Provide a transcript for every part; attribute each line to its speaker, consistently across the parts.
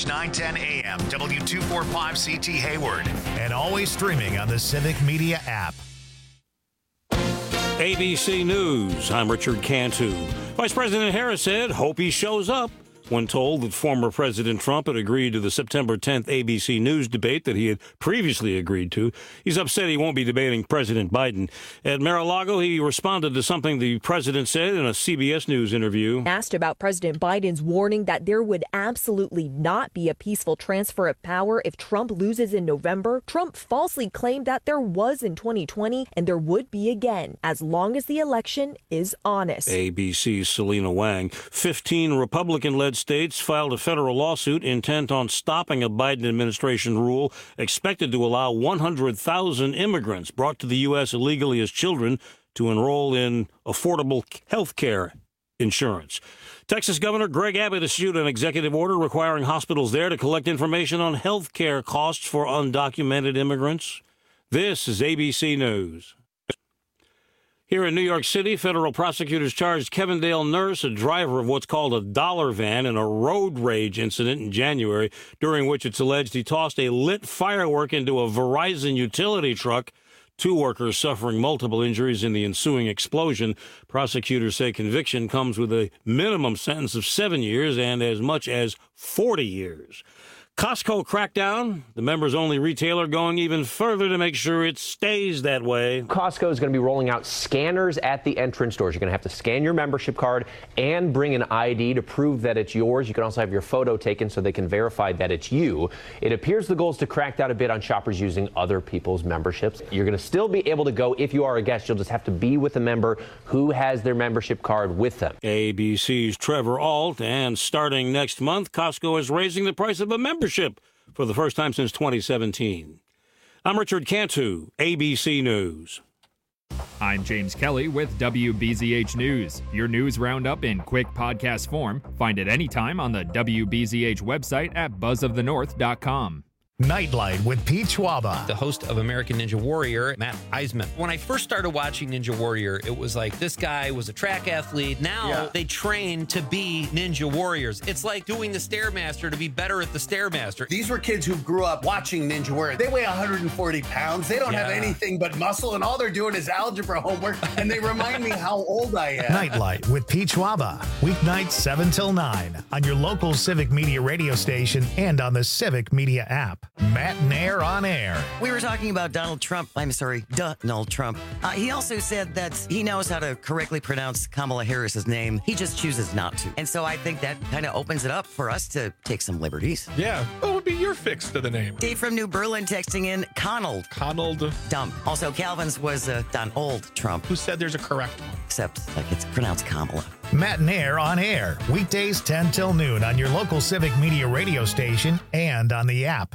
Speaker 1: 910 AM, W245CT Hayward.
Speaker 2: And always streaming on the Civic Media app.
Speaker 3: ABC News, I'm Richard Cantu. Vice President Harris said, hope he shows up. When told that former President Trump had agreed to the September 10th ABC News debate that he had previously agreed to, he's upset he won't be debating President Biden. At Mar-a-Lago, he responded to something the president said in a CBS News interview.
Speaker 4: Asked about President Biden's warning that there would absolutely not be a peaceful transfer of power if Trump loses in November, Trump falsely claimed that there was in 2020 and there would be again, as long as the election is honest.
Speaker 3: ABC's Selena Wang. 15 Republican-led states filed a federal lawsuit intent on stopping a Biden administration rule expected to allow 100,000 immigrants brought to the U.S. illegally as children to enroll in affordable health care insurance. Texas Governor Greg Abbott issued an executive order requiring hospitals there to collect information on health care costs for undocumented immigrants. This is ABC News. Here in New York City, federal prosecutors charged Kevindale Nurse, a driver of what's called a dollar van, in a road rage incident in January, during which it's alleged he tossed a lit firework into a Verizon utility truck. 2 workers suffering multiple injuries in the ensuing explosion. Prosecutors say conviction comes with a minimum sentence of 7 years and as much as 40 years. Costco crackdown, the members-only retailer going even further to make sure it stays that way.
Speaker 5: Costco is going to be rolling out scanners at the entrance doors. You're going to have to scan your membership card and bring an ID to prove that it's yours. You can also have your photo taken so they can verify that it's you. It appears the goal is to crack down a bit on shoppers using other people's memberships. You're going to still be able to go if you are a guest. You'll just have to be with a member who has their membership card with them.
Speaker 3: ABC's Trevor Ault, and starting next month, Costco is raising the price of a membership for the first time since 2017. I'm Richard Cantu, ABC News.
Speaker 6: I'm James Kelly with WBZH News. Your news roundup in quick podcast form. Find it anytime on the WBZH website at buzzofthenorth.com.
Speaker 2: Nightlight with Pete Schwaba.
Speaker 7: The host of American Ninja Warrior, Matt Eisman. When I first started watching Ninja Warrior, it was like this guy was a track athlete. Now they train to be Ninja Warriors. It's like doing the Stairmaster to be better at the Stairmaster.
Speaker 8: These were kids who grew up watching Ninja Warrior. They weigh 140 pounds. They don't have anything but muscle, and all they're doing is algebra homework, and they remind me how old I am.
Speaker 2: Nightlight with Pete Schwaba. Weeknights 7 till 9 on your local Civic Media radio station and on the Civic Media app. Matt Nair on air.
Speaker 9: We were talking about Donald Trump. Donald Trump. He also said that he knows how to correctly pronounce Kamala Harris's name. He just chooses not to. And so I think that kind of opens it up for us to take some liberties.
Speaker 10: Yeah. What would be your fix to the name?
Speaker 9: Dave from New Berlin texting in Conald. Dumb. Also, Calvin's was Donald Trump.
Speaker 10: Who said there's a correct one?
Speaker 9: Except like it's pronounced Kamala.
Speaker 2: Matt Nair on air. Weekdays 10 till noon on your local Civic Media radio station and on the app.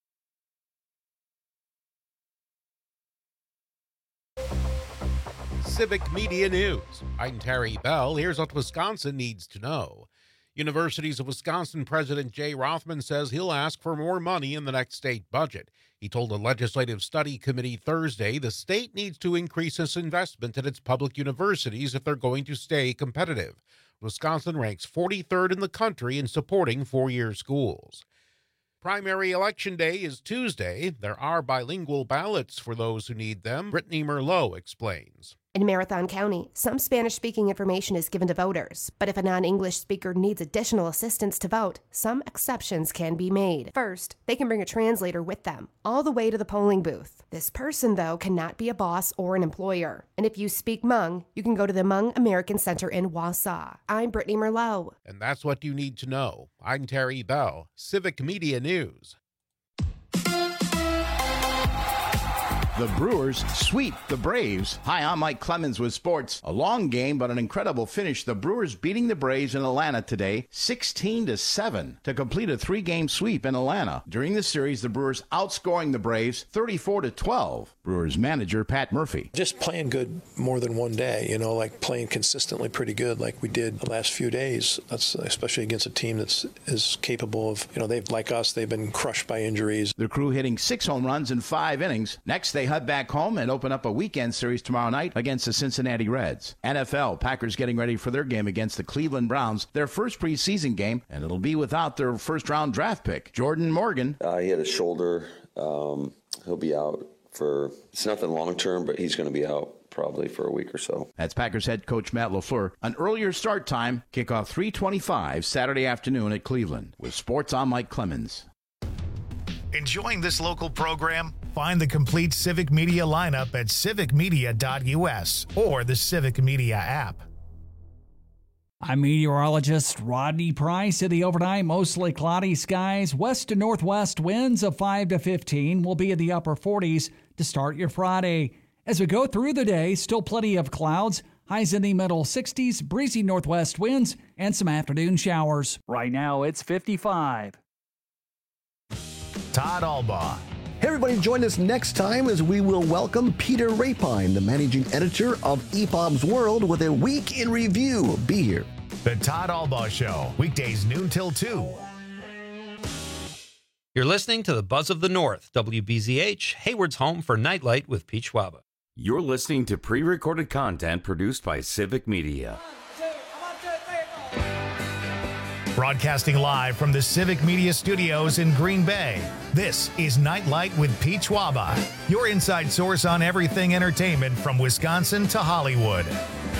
Speaker 11: Civic Media News. I'm Terry Bell. Here's what Wisconsin needs to know. Universities of Wisconsin President Jay Rothman says he'll ask for more money in the next state budget. He told a legislative study committee Thursday the state needs to increase its investment in its public universities if they're going to stay competitive. Wisconsin ranks 43rd in the country in supporting four-year schools. Primary election day is Tuesday. There are bilingual ballots for those who need them. Brittany Merlot explains.
Speaker 12: In Marathon County, some Spanish-speaking information is given to voters, but if a non-English speaker needs additional assistance to vote, some exceptions can be made. First, they can bring a translator with them, all the way to the polling booth. This person, though, cannot be a boss or an employer. And if you speak Hmong, you can go to the Hmong American Center in Wausau. I'm Brittany Merlot.
Speaker 11: And that's what you need to know. I'm Terry Bell, Civic Media News.
Speaker 13: The Brewers sweep the Braves. Hi, I'm Mike Clemens with sports. A long game, but an incredible finish. The Brewers beating the Braves in Atlanta today, 16-7, to complete a 3-game sweep in Atlanta. During the series, the Brewers outscoring the Braves 34-12. Brewers manager Pat Murphy.
Speaker 14: Just playing good more than one day, like playing consistently pretty good like we did the last few days. That's especially against a team that's is capable of, they've been crushed by injuries.
Speaker 13: The crew hitting 6 home runs in 5 innings. Next, they head back home and open up a weekend series tomorrow night against the Cincinnati Reds. NFL, Packers getting ready for their game against the Cleveland Browns, their first preseason game, and it'll be without their first-round draft pick, Jordan Morgan.
Speaker 15: He had a shoulder. He'll be out for, it's nothing long-term, but he's going to be out probably for a week or so.
Speaker 13: That's Packers head coach Matt LaFleur. An earlier start time, kickoff 3:25 Saturday afternoon at Cleveland. With sports, I'm Mike Clemens.
Speaker 2: Enjoying this local program? Find the complete Civic Media lineup at civicmedia.us or the Civic Media app.
Speaker 16: I'm meteorologist Rodney Price. In the overnight, mostly cloudy skies. West to northwest winds of 5 to 15 will be in the upper 40s to start your Friday. As we go through the day, still plenty of clouds. Highs in the middle 60s, breezy northwest winds, and some afternoon showers. Right now, it's 55.
Speaker 2: Todd Albaugh.
Speaker 17: Hey everybody, join us next time as we will welcome Peter Rapine, the managing editor of EPOB's World, with a week in review. Be here.
Speaker 2: The Todd Albaugh Show, weekdays noon till 2.
Speaker 7: You're listening to the Buzz of the North, WBZH, Hayward's home for Nightlight with Pete Schwaba.
Speaker 18: You're listening to pre-recorded content produced by Civic Media.
Speaker 2: Broadcasting live from the Civic Media Studios in Green Bay, this is Nightlight with Pete Schwaba, your inside source on everything entertainment from Wisconsin to Hollywood.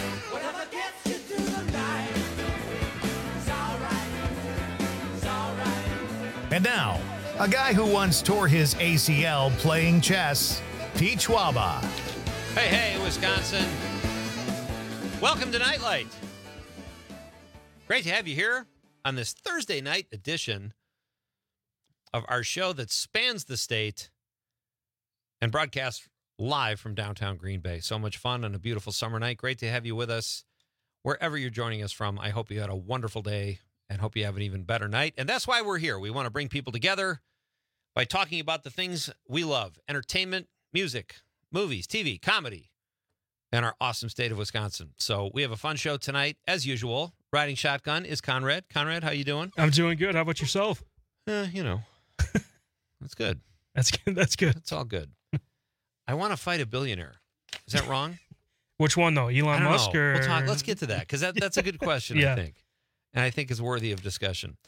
Speaker 2: And now, a guy who once tore his ACL playing chess, Pete Schwaba.
Speaker 7: Hey, Wisconsin. Welcome to Nightlight. Great to have you here on this Thursday night edition of our show that spans the state and broadcasts live from downtown Green Bay. So much fun on a beautiful summer night. Great to have you with us wherever you're joining us from. I hope you had a wonderful day and hope you have an even better night. And that's why we're here. We want to bring people together by talking about the things we love: entertainment, music, movies, TV, comedy, and our awesome state of Wisconsin. So we have a fun show tonight, as usual. Riding shotgun is Conrad. Conrad, how you doing?
Speaker 19: I'm doing good. How about yourself?
Speaker 7: That's good.
Speaker 19: That's good. That's good.
Speaker 7: It's all good. I want to fight a billionaire. Is that wrong?
Speaker 19: Which one, though? Elon Musk or...
Speaker 7: We'll talk. Let's get to that, because that's a good question,
Speaker 19: Yeah.
Speaker 7: I think. And I think is worthy of discussion.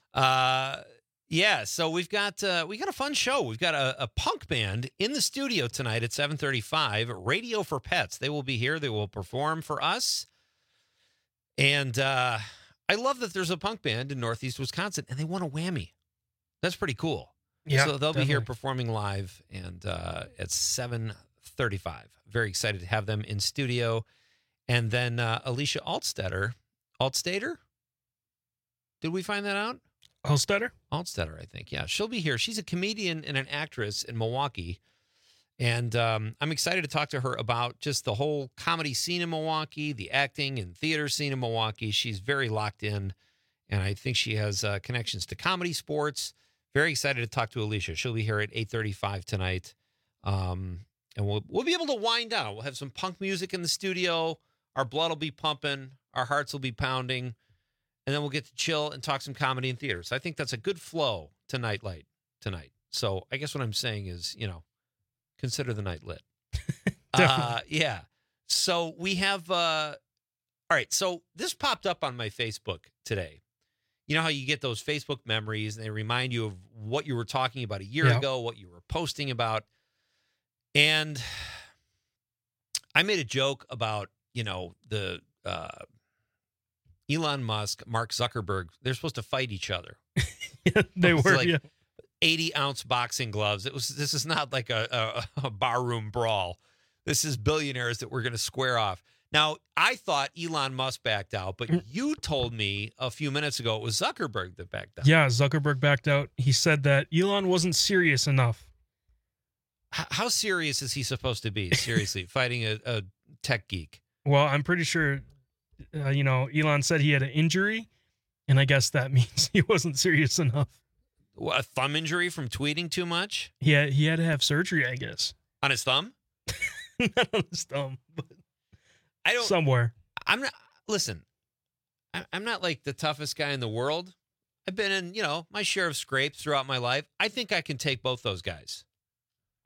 Speaker 7: So we've got a fun show. We've got a punk band in the studio tonight at 7:35. Radio for Pets. They will be here. They will perform for us. And I love that there's a punk band in Northeast Wisconsin, and they won a Whammy. That's pretty cool.
Speaker 19: Yeah,
Speaker 7: so they'll be here
Speaker 19: definitely.
Speaker 7: performing live and at 7:35. Very excited to have them in studio. And then Alicia Altstader. Did we find that out?
Speaker 19: Altstader,
Speaker 7: I think. Yeah, she'll be here. She's a comedian and an actress in Milwaukee. And I'm excited to talk to her about just the whole comedy scene in Milwaukee, the acting and theater scene in Milwaukee. She's very locked in, and I think she has connections to comedy, sports. Very excited to talk to Alicia. She'll be here at 8:35 tonight. And we'll be able to wind down. We'll have some punk music in the studio. Our blood will be pumping. Our hearts will be pounding. And then we'll get to chill and talk some comedy and theater. So I think that's a good flow to Nightlight tonight. So I guess what I'm saying is, consider the night lit. Yeah. So we have, all right. So this popped up on my Facebook today. You know how you get those Facebook memories and they remind you of what you were talking about a year ago, what you were posting about. And I made a joke about, the Elon Musk, Mark Zuckerberg. They're supposed to fight each other.
Speaker 19: they were,
Speaker 7: 80-ounce boxing gloves. This is not like a barroom brawl. This is billionaires that we're going to square off. Now, I thought Elon Musk backed out, but you told me a few minutes ago it was Zuckerberg that backed out.
Speaker 19: Yeah, Zuckerberg backed out. He said that Elon wasn't serious enough.
Speaker 7: How serious is he supposed to be? Seriously, fighting a tech geek?
Speaker 19: Well, I'm pretty sure, Elon said he had an injury, and I guess that means he wasn't serious enough.
Speaker 7: A thumb injury from tweeting too much?
Speaker 19: He had to have surgery, I guess.
Speaker 7: On his thumb?
Speaker 19: Not on his thumb, but somewhere.
Speaker 7: I'm not. Listen, I'm not like the toughest guy in the world. I've been in, my share of scrapes throughout my life. I think I can take both those guys.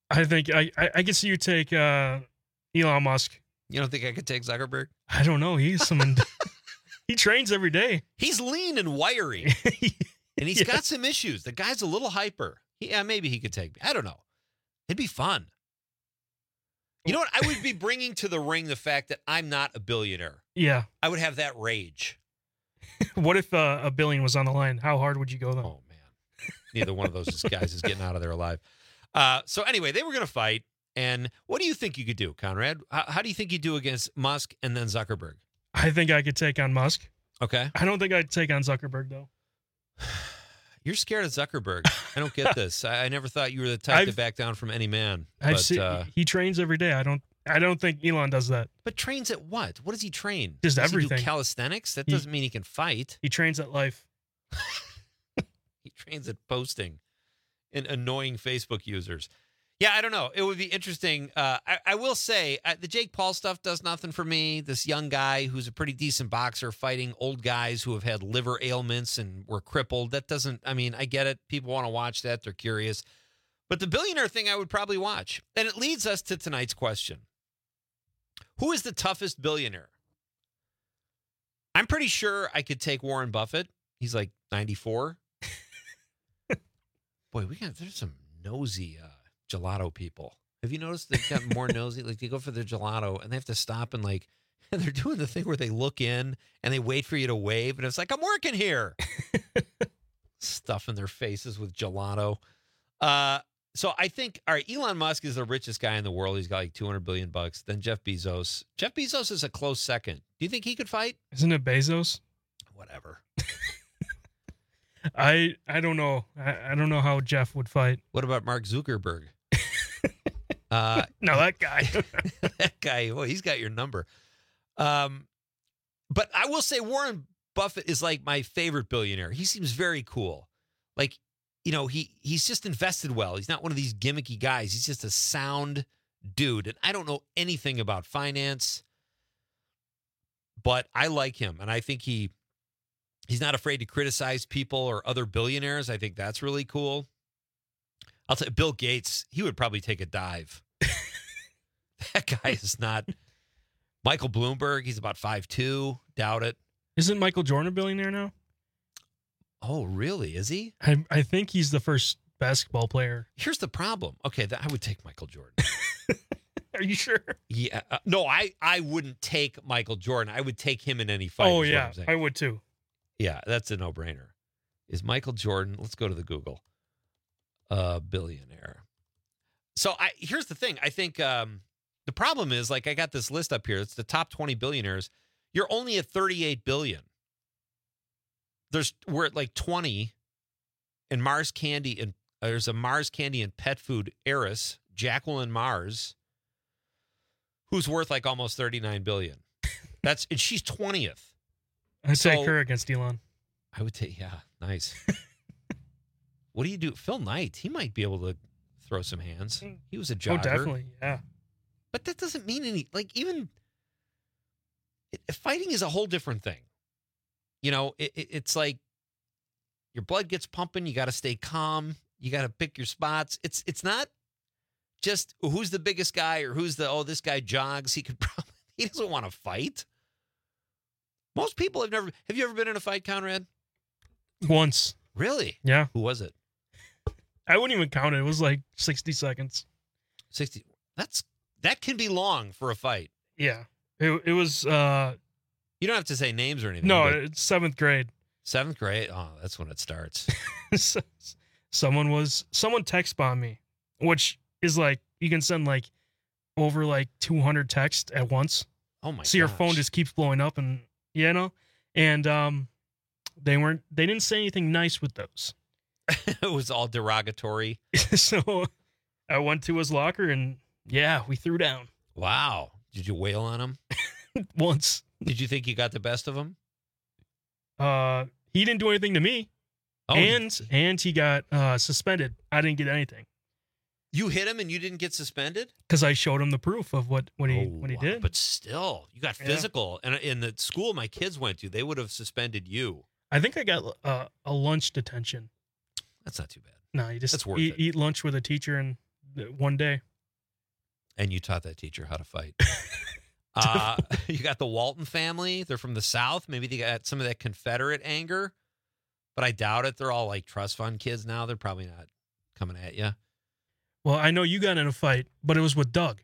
Speaker 19: I think I can see you take Elon Musk.
Speaker 7: You don't think I could take Zuckerberg?
Speaker 19: I don't know. He's someone. He trains every day.
Speaker 7: He's lean and wiry, and he's got some issues. The guy's a little hyper. Yeah, maybe he could take me. I don't know. It'd be fun. You know what? I would be bringing to the ring the fact that I'm not a billionaire.
Speaker 19: Yeah.
Speaker 7: I would have that rage.
Speaker 19: What if $1 billion was on the line? How hard would you go, though?
Speaker 7: Oh, man. Neither one of those guys is getting out of there alive. So anyway, they were going to fight. And what do you think you could do, Conrad? How do you think you do against Musk and then Zuckerberg?
Speaker 19: I think I could take on Musk.
Speaker 7: Okay.
Speaker 19: I don't think I'd take on Zuckerberg, though.
Speaker 7: You're scared of Zuckerberg. I don't get this. I never thought you were the type to back down from any man.
Speaker 19: I've seen, he trains every day. I don't think Elon does that.
Speaker 7: But trains at what? What does he train?
Speaker 19: Just
Speaker 7: does
Speaker 19: everything.
Speaker 7: He do calisthenics? That doesn't mean he can fight.
Speaker 19: He trains at life.
Speaker 7: He trains at posting and annoying Facebook users. Yeah, I don't know. It would be interesting. I will say the Jake Paul stuff does nothing for me. This young guy who's a pretty decent boxer fighting old guys who have had liver ailments and were crippled. That doesn't, I mean, I get it. People want to watch that. They're curious. But the billionaire thing I would probably watch. And it leads us to tonight's question. Who is the toughest billionaire? I'm pretty sure I could take Warren Buffett. He's like 94. Boy, there's some nosy gelato people. Have you noticed they've gotten more nosy? Like they go for their gelato and they have to stop and and they're doing the thing where they look in and they wait for you to wave and it's like, I'm working here. Stuffing their faces with gelato. So I think, all right, Elon Musk is the richest guy in the world. He's got like $200 billion. Then Jeff Bezos. Jeff Bezos is a close second. Do you think he could fight?
Speaker 19: Isn't it Bezos?
Speaker 7: Whatever.
Speaker 19: I don't know. I don't know how Jeff would fight.
Speaker 7: What about Mark Zuckerberg?
Speaker 19: No, that guy.
Speaker 7: That guy, well, he's got your number. But I will say Warren Buffett is like my favorite billionaire. He seems very cool. Like, you know, he's just invested well. He's not one of these gimmicky guys. He's just a sound dude. And I don't know anything about finance, but I like him. And I think he's not afraid to criticize people or other billionaires. I think that's really cool. I'll tell you, Bill Gates, he would probably take a dive. That guy is not. Michael Bloomberg, he's about 5'2". Doubt it.
Speaker 19: Isn't Michael Jordan a billionaire now?
Speaker 7: Oh, really? Is he?
Speaker 19: I think he's the first basketball player.
Speaker 7: Here's the problem. Okay, I would take Michael Jordan.
Speaker 19: Are you sure?
Speaker 7: Yeah. No, I wouldn't take Michael Jordan. I would take him in any fight.
Speaker 19: Oh, yeah. I would too.
Speaker 7: Yeah, that's a no-brainer. Is Michael Jordan, let's go to the Google, billionaire. So here's the thing. I think the problem is, like, I got this list up here. It's the top 20 billionaires. You're only at 38 billion. We're at like 20, and Mars Candy, and there's a Mars Candy and pet food heiress, Jacqueline Mars, who's worth like almost 39 billion. And she's 20th.
Speaker 19: I'd take her against Elon.
Speaker 7: I would take, yeah, nice. What do you do? Phil Knight, he might be able to throw some hands. He was a jogger.
Speaker 19: Oh, definitely, yeah.
Speaker 7: But that doesn't mean fighting is a whole different thing. You know, it's like your blood gets pumping. You got to stay calm. You got to pick your spots. It's not just who's the biggest guy or this guy jogs. He doesn't want to fight. Most people have you ever been in a fight, Conrad?
Speaker 19: Once.
Speaker 7: Really?
Speaker 19: Yeah.
Speaker 7: Who was it?
Speaker 19: I wouldn't even count it. It was like 60 seconds.
Speaker 7: 60. That can be long for a fight.
Speaker 19: Yeah. It was
Speaker 7: you don't have to say names or anything.
Speaker 19: No, it's 7th grade.
Speaker 7: 7th grade? Oh, that's when it starts.
Speaker 19: Someone text bombed me, which is like you can send like over like 200 texts at once.
Speaker 7: Oh my!
Speaker 19: So your phone just keeps blowing up, and and they didn't say anything nice with those.
Speaker 7: It was all derogatory.
Speaker 19: So I went to his locker, and yeah, we threw down.
Speaker 7: Wow! Did you wail on him?
Speaker 19: Once.
Speaker 7: Did you think you got the best of him?
Speaker 19: He didn't do anything to me. Oh, and he got suspended. I didn't get anything.
Speaker 7: You hit him and you didn't get suspended?
Speaker 19: Because I showed him the proof of what he did.
Speaker 7: But still, you got physical. And in the school my kids went to, they would have suspended you.
Speaker 19: I think I got a lunch detention.
Speaker 7: That's not too bad.
Speaker 19: No, you just eat lunch with a teacher and one day.
Speaker 7: And you taught that teacher how to fight. You got the Walton family. They're from the South. Maybe they got some of that Confederate anger, but I doubt it. They're all like trust fund kids now. They're probably not coming at you.
Speaker 19: Well, I know you got in a fight, but it was with Doug.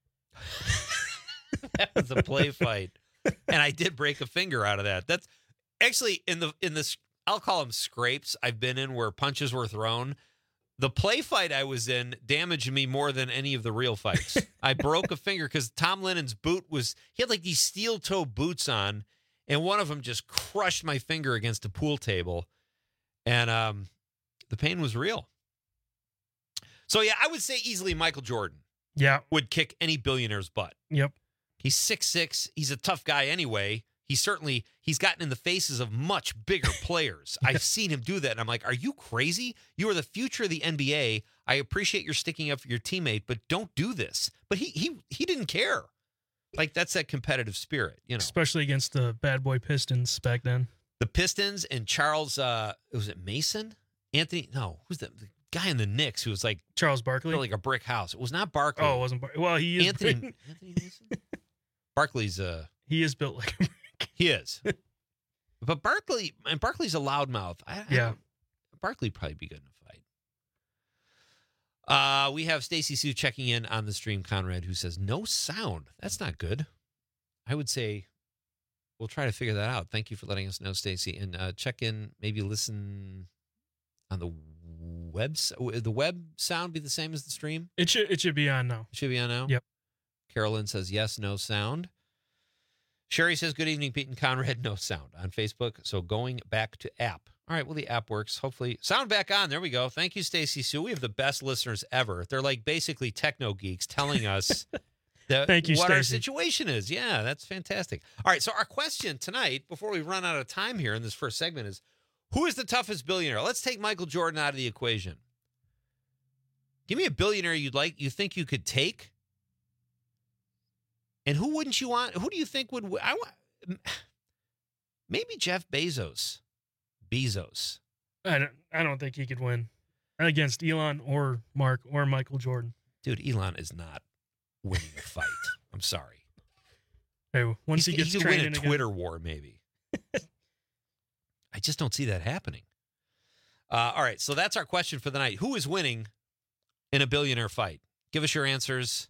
Speaker 7: That was a play fight, and I did break a finger out of that. That's actually in this. I'll call them scrapes I've been in where punches were thrown. The play fight I was in damaged me more than any of the real fights. I broke a finger because Tom Lennon's boot he had like these steel toe boots on, and one of them just crushed my finger against a pool table, and the pain was real. So yeah, I would say easily Michael Jordan.
Speaker 19: Yeah,
Speaker 7: would kick any billionaire's butt.
Speaker 19: Yep.
Speaker 7: He's 6'6". He's a tough guy anyway. He's gotten in the faces of much bigger players. I've seen him do that, and I'm like, are you crazy? You are the future of the NBA. I appreciate your sticking up for your teammate, but don't do this. But he didn't care. Like, that's that competitive spirit, you know.
Speaker 19: Especially against the bad boy Pistons back then.
Speaker 7: The Pistons and Charles, was it Mason? Anthony? No, who's the guy in the Knicks who was like
Speaker 19: Charles Barkley?
Speaker 7: Like a brick house. It was not Barkley.
Speaker 19: Oh, it wasn't Barkley. Well, he is
Speaker 7: Anthony Mason? Barkley's
Speaker 19: he is built like a brick.
Speaker 7: He is. But Barkley's a loudmouth. Barkley'd probably be good in a fight. We have Stacy Sue checking in on the stream, Conrad, who says, no sound. That's not good. I would say we'll try to figure that out. Thank you for letting us know, Stacy. And check in, maybe listen on the web. The web sound be the same as the stream?
Speaker 19: It should be on now.
Speaker 7: It should be on now?
Speaker 19: Yep.
Speaker 7: Carolyn says, yes, no sound. Sherry says, good evening, Pete and Conrad. No sound on Facebook. So going back to app. All right, well, the app works. Hopefully, sound back on. There we go. Thank you, Stacy Sue. We have the best listeners ever. They're like basically techno geeks telling us
Speaker 19: Thank you,
Speaker 7: what our
Speaker 19: Stacey.
Speaker 7: situation is. Yeah, that's fantastic. All right, so our question tonight, before we run out of time here in this first segment, is who is the toughest billionaire? Let's take Michael Jordan out of the equation. Give me a billionaire you think you could take. And who wouldn't you want? Who do you think would? Maybe Jeff Bezos.
Speaker 19: I don't think he could win against Elon or Mark or Michael Jordan.
Speaker 7: Dude, Elon is not winning a fight. I'm sorry.
Speaker 19: Hey, once he gets
Speaker 7: could
Speaker 19: trained
Speaker 7: win a
Speaker 19: in
Speaker 7: Twitter war, maybe. I just don't see that happening. All right, so that's our question for the night. Who is winning in a billionaire fight? Give us your answers.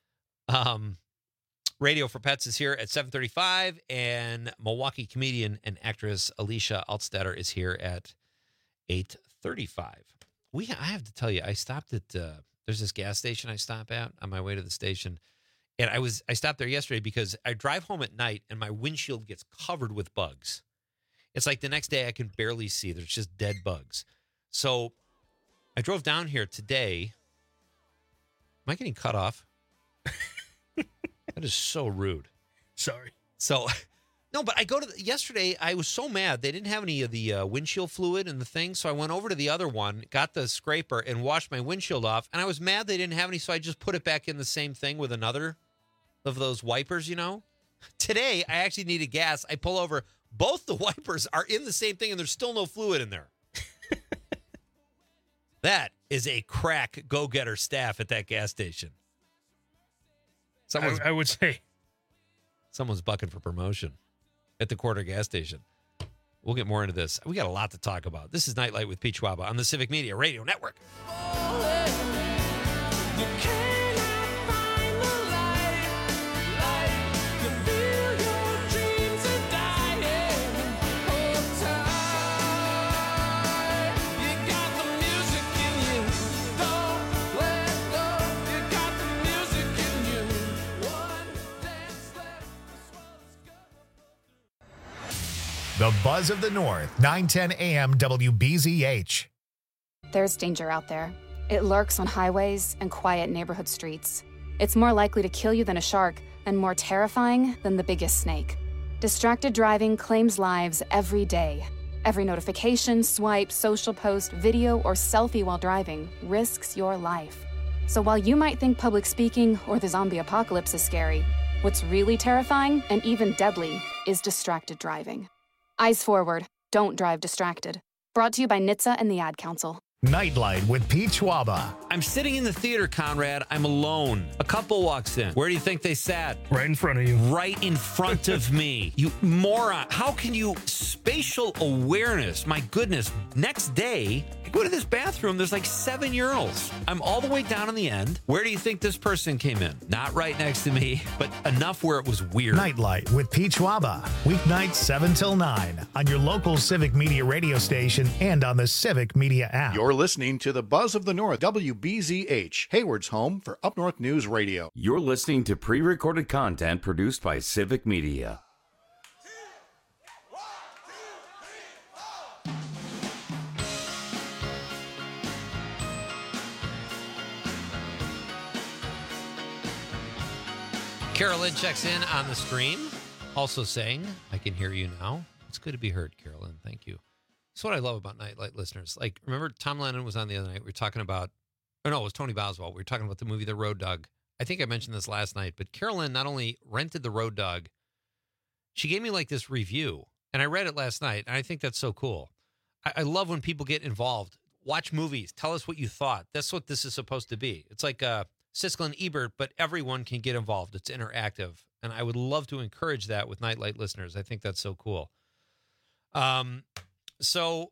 Speaker 7: Radio for Pets is here at 7:35, and Milwaukee comedian and actress Alicia Altstetter is here at 8:35. I have to tell you, I stopped at there's this gas station I stop at on my way to the station, and I stopped there yesterday because I drive home at night and my windshield gets covered with bugs. It's like the next day I can barely see. There's just dead bugs. So I drove down here today. Am I getting cut off? That is so rude.
Speaker 19: Sorry.
Speaker 7: So, no, but yesterday I was so mad. They didn't have any of the windshield fluid in the thing. So I went over to the other one, got the scraper and washed my windshield off. And I was mad they didn't have any. So I just put it back in the same thing with another of those wipers, you know. Today I actually needed gas. I pull over. Both the wipers are in the same thing and there's still no fluid in there. That is a crack go-getter staff at that gas station.
Speaker 19: I would say
Speaker 7: someone's bucking for promotion at the quarter gas station. We'll get more into this. We got a lot to talk about. This is Nightlight with Pete Schwaba on the Civic Media Radio Network.
Speaker 2: The Buzz of the North, 910 AM WBZH.
Speaker 20: There's danger out there. It lurks on highways and quiet neighborhood streets. It's more likely to kill you than a shark, and more terrifying than the biggest snake. Distracted driving claims lives every day. Every notification, swipe, social post, video, or selfie while driving risks your life. So while you might think public speaking or the zombie apocalypse is scary, what's really terrifying and even deadly is distracted driving. Eyes forward. Don't drive distracted. Brought to you by NHTSA and the Ad Council.
Speaker 2: Nightlight with Pete Schwaba.
Speaker 7: I'm sitting in the theater, Conrad. I'm alone. A couple walks in. Where do you think they sat?
Speaker 19: Right in front of you.
Speaker 7: Right in front of me. You moron. How can you... Spatial awareness. My goodness. Next day, I go to this bathroom. There's like 7 urinals. I'm all the way down in the end. Where do you think this person came in? Not right next to me, but enough where it was weird.
Speaker 2: Nightlight with Pete Schwaba. Weeknights 7 till 9 on your local Civic Media radio station and on the Civic Media app.
Speaker 13: You're listening to the Buzz of the North, WBZH, Hayward's home for Up North News Radio.
Speaker 18: You're listening to pre-recorded content produced by Civic Media.
Speaker 7: Carolyn checks in on the stream, also saying, I can hear you now. It's good to be heard, Carolyn. Thank you. That's what I love about Nightlight listeners. Like, remember Tom Lennon was on the other night. We were talking about, or no, it was Tony Boswell. We were talking about the movie The Road Dog. I think I mentioned this last night, but Carolyn not only rented The Road Dog, she gave me like this review, and I read it last night, and I think that's so cool. I love when people get involved. Watch movies. Tell us what you thought. That's what this is supposed to be. It's like Siskel and Ebert, but everyone can get involved. It's interactive. And I would love to encourage that with Nightlight listeners. I think that's so cool. So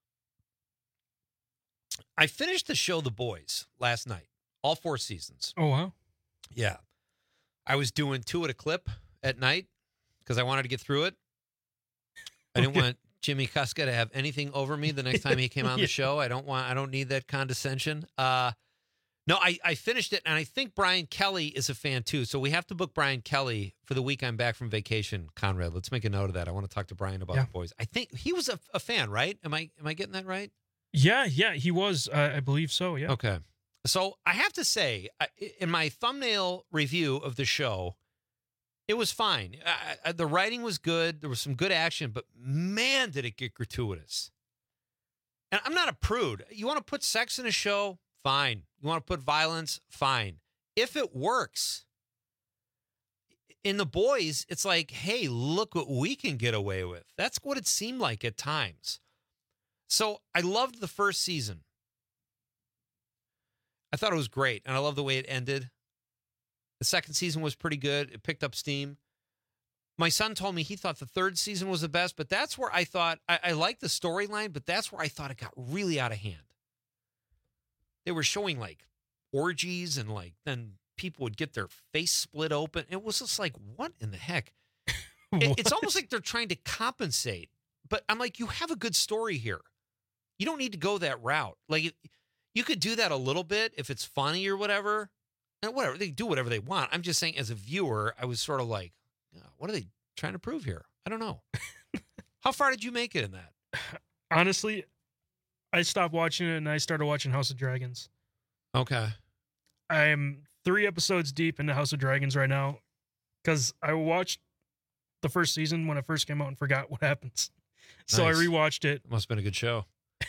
Speaker 7: I finished the show The Boys last night, all 4 seasons.
Speaker 19: Oh, wow.
Speaker 7: Yeah. I was doing 2 at a clip at night because I wanted to get through it. I didn't want Jimmy Kuska to have anything over me the next time he came on the show. I don't need that condescension. No, I finished it, and I think Brian Kelly is a fan, too. So we have to book Brian Kelly for the week I'm back from vacation, Conrad. Let's make a note of that. I want to talk to Brian about The Boys. I think he was a fan, right? Am I getting that right?
Speaker 19: Yeah, he was. I believe so, yeah.
Speaker 7: Okay. So I have to say, in my thumbnail review of the show, it was fine. The writing was good. There was some good action, but man, did it get gratuitous. And I'm not a prude. You want to put sex in a show? Fine. You want to put violence? Fine. If it works. In The Boys, it's like, hey, look what we can get away with. That's what it seemed like at times. So I loved the first season. I thought it was great, and I love the way it ended. The second season was pretty good. It picked up steam. My son told me he thought the third season was the best, but that's where I thought, I liked the storyline, but that's where I thought it got really out of hand. They were showing like orgies and like then people would get their face split open. It was just like, what in the heck? It's almost like they're trying to compensate. But I'm like, you have a good story here. You don't need to go that route. Like, you could do that a little bit if it's funny or whatever. And whatever, they do whatever they want. I'm just saying, as a viewer, I was sort of like, what are they trying to prove here? I don't know. How far did you make it in that?
Speaker 19: Honestly, I stopped watching it and I started watching House of Dragons.
Speaker 7: Okay.
Speaker 19: I'm 3 episodes deep into House of Dragons right now because I watched the first season when it first came out and forgot what happens. So
Speaker 7: Nice.
Speaker 19: I rewatched it.
Speaker 7: Must have been a good show.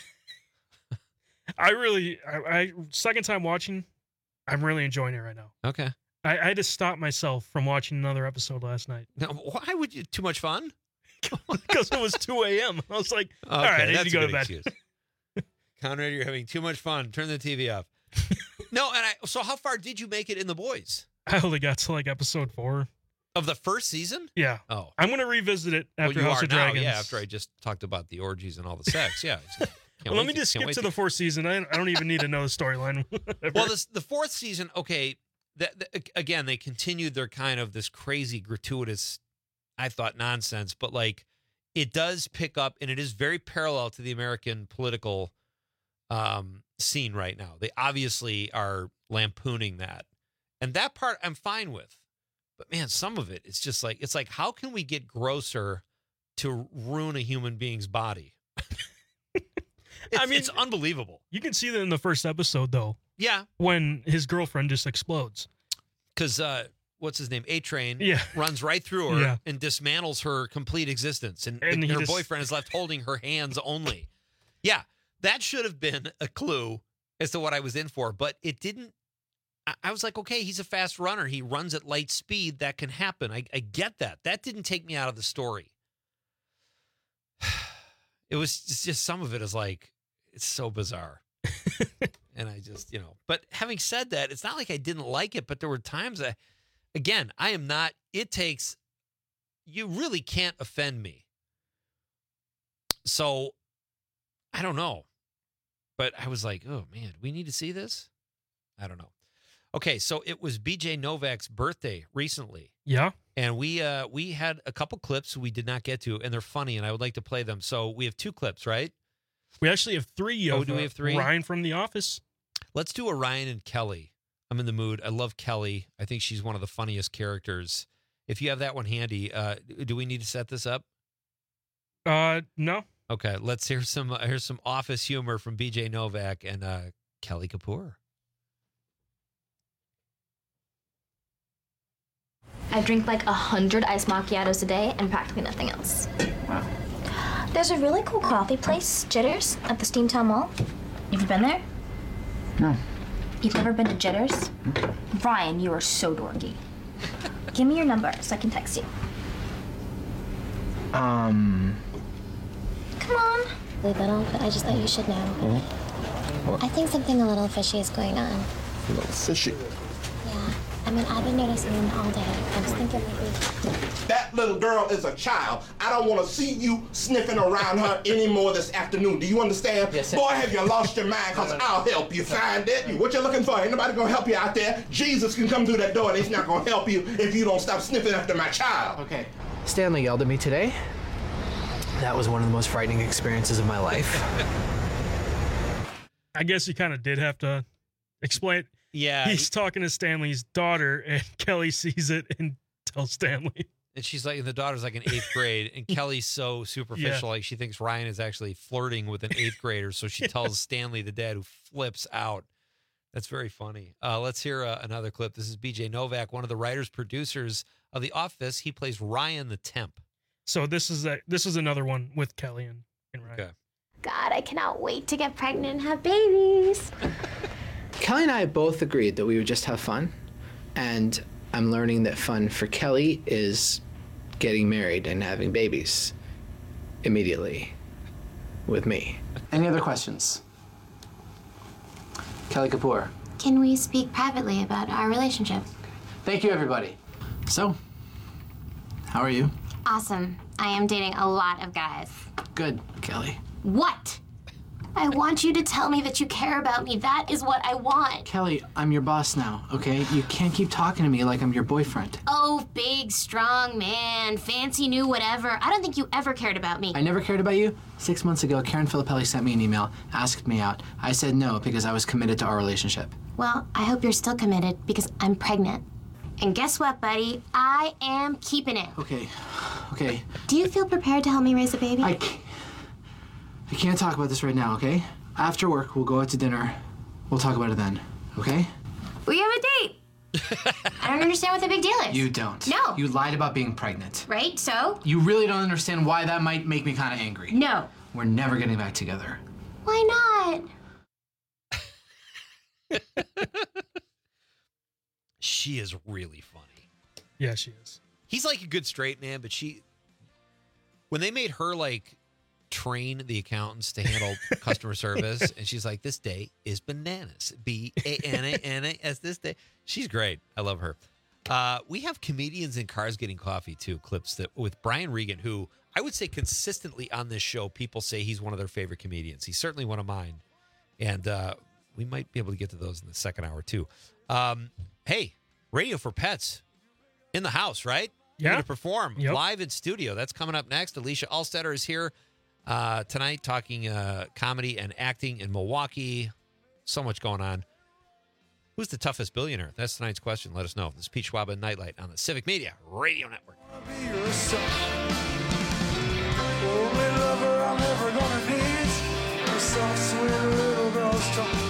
Speaker 19: I second time watching, I'm really enjoying it right now.
Speaker 7: Okay.
Speaker 19: I had to stop myself from watching another episode last night.
Speaker 7: Now, why would you? Too much fun?
Speaker 19: Because it was 2 a.m. I was like, all right, I need to go to bed.
Speaker 7: Excuse. Conrad, you're having too much fun. Turn the TV off. No, so how far did you make it in The Boys?
Speaker 19: I only got to like episode 4.
Speaker 7: Of the first season?
Speaker 19: Yeah.
Speaker 7: Oh.
Speaker 19: I'm going to revisit it after
Speaker 7: you
Speaker 19: House
Speaker 7: are
Speaker 19: of
Speaker 7: now,
Speaker 19: Dragons.
Speaker 7: yeah, after I just talked about the orgies and all the sex. Yeah.
Speaker 19: Well, let me just skip to the 4th season. I don't even need to know the storyline.
Speaker 7: Well, the 4th season, okay, again, they continued their kind of this crazy, gratuitous, I thought, nonsense, but like it does pick up, and it is very parallel to the American political scene right now. They obviously are lampooning that. And that part I'm fine with. But man, some of it, it's just like, it's like, how can we get grosser to ruin a human being's body? It's unbelievable.
Speaker 19: You can see that in the first episode, though.
Speaker 7: Yeah.
Speaker 19: When his girlfriend just explodes.
Speaker 7: Because, what's his name? A-Train runs right through her and dismantles her complete existence. And her boyfriend is left holding her hands only. Yeah. That should have been a clue as to what I was in for. But it didn't. I was like, okay, he's a fast runner. He runs at light speed. That can happen. I get that. That didn't take me out of the story. It was just some of it is like, it's so bizarre. And I just, but having said that, it's not like I didn't like it, but there were times you really can't offend me. So I don't know, but I was like, oh man, we need to see this. I don't know. Okay. So it was BJ Novak's birthday recently.
Speaker 19: Yeah.
Speaker 7: And we had a couple clips we did not get to, and they're funny, and I would like to play them. So we have 2 clips, right?
Speaker 19: We actually have 3.
Speaker 7: Do we have 3?
Speaker 19: Ryan from The Office.
Speaker 7: Let's do a Ryan and Kelly. I'm in the mood. I love Kelly. I think she's one of the funniest characters. If you have that one handy, do we need to set this up?
Speaker 19: No.
Speaker 7: Okay, let's hear some Office humor from BJ Novak and Kelly Kapoor.
Speaker 21: I drink like 100 iced macchiatos a day and practically nothing else.
Speaker 22: Wow.
Speaker 21: There's a really cool coffee place, Jitters, at the Steamtown Mall. Have you been there?
Speaker 22: No.
Speaker 21: You've never been to Jitters? Brian, you are so dorky. Give me your number so I can text you. Come on.
Speaker 22: Little, but I just thought you should know.
Speaker 21: What?
Speaker 22: I think something a little fishy is going on. A little fishy? Yeah. I mean, I've been noticing them all day. I was thinking maybe...
Speaker 23: That little girl is a child. I don't want to see you sniffing around her anymore this afternoon. Do you understand?
Speaker 24: Yes, sir.
Speaker 23: Boy, have you lost your mind, because I'll help you find it. What you're looking for, ain't nobody going to help you out there. Jesus can come through that door, and he's not going to help you if you don't stop sniffing after my child.
Speaker 24: Okay. Stanley yelled at me today. That was one of the most frightening experiences of my life.
Speaker 19: I guess you kind of did have to explain.
Speaker 7: Yeah.
Speaker 19: He's talking to Stanley's daughter, and Kelly sees it and tells Stanley.
Speaker 7: And she's like, the daughter's like in 8th grade, and Kelly's so superficial, like she thinks Ryan is actually flirting with an 8th grader, so she tells Stanley, the dad, who flips out. That's very funny. Let's hear another clip. This is BJ Novak, one of the writers, producers of The Office. He plays Ryan the temp.
Speaker 19: So this is another one with Kelly and Ryan.
Speaker 7: Okay.
Speaker 22: God, I cannot wait to get pregnant and have babies.
Speaker 24: Kelly and I both agreed that we would just have fun, and I'm learning that fun for Kelly is getting married and having babies immediately with me. Any other questions? Kelly Kapoor.
Speaker 22: Can we speak privately about our relationship?
Speaker 24: Thank you, everybody. So, how are you?
Speaker 22: Awesome. I am dating a lot of guys.
Speaker 24: Good, Kelly.
Speaker 22: What? I want you to tell me that you care about me. That is what I want.
Speaker 24: Kelly, I'm your boss now, okay? You can't keep talking to me like I'm your boyfriend.
Speaker 22: Oh, big, strong man, fancy new whatever. I don't think you ever cared about me.
Speaker 24: I never cared about you. 6 months ago, Karen Filippelli sent me an email, asked me out. I said no because I was committed to our relationship.
Speaker 22: Well, I hope you're still committed because I'm pregnant. And guess what, buddy? I am keeping it.
Speaker 24: Okay.
Speaker 22: Do you feel prepared to help me raise a baby?
Speaker 24: I can't talk about this right now, okay? After work, we'll go out to dinner. We'll talk about it then, okay?
Speaker 22: We have a date. I don't understand what the big deal is.
Speaker 24: You don't.
Speaker 22: No.
Speaker 24: You lied about being pregnant.
Speaker 22: Right, so?
Speaker 24: You really don't understand why that might make me kind of angry.
Speaker 22: No.
Speaker 24: We're never getting back together.
Speaker 22: Why not?
Speaker 7: She is really funny.
Speaker 19: Yeah, she is.
Speaker 7: He's like a good straight man, but when they made her like train the accountants to handle customer service, and she's like, this day is bananas. B-A-N-A-N-A-S this day. She's great. I love her. We have comedians in cars getting coffee too, clips that with Brian Regan, who I would say consistently on this show, people say he's one of their favorite comedians. He's certainly one of mine. And we might be able to get to those in the second hour too. Hey, Radio for Pets in the house, right?
Speaker 19: Yeah.
Speaker 7: You're going to perform live in studio. That's coming up next. Alicia Alstetter is here tonight talking comedy and acting in Milwaukee. So much going on. Who's the toughest billionaire? That's tonight's question. Let us know. This is Pete Schwab and Nightlight on the Civic Media Radio Network.
Speaker 25: Only lover I'm ever gonna need. A soft, sweet little girl's talk.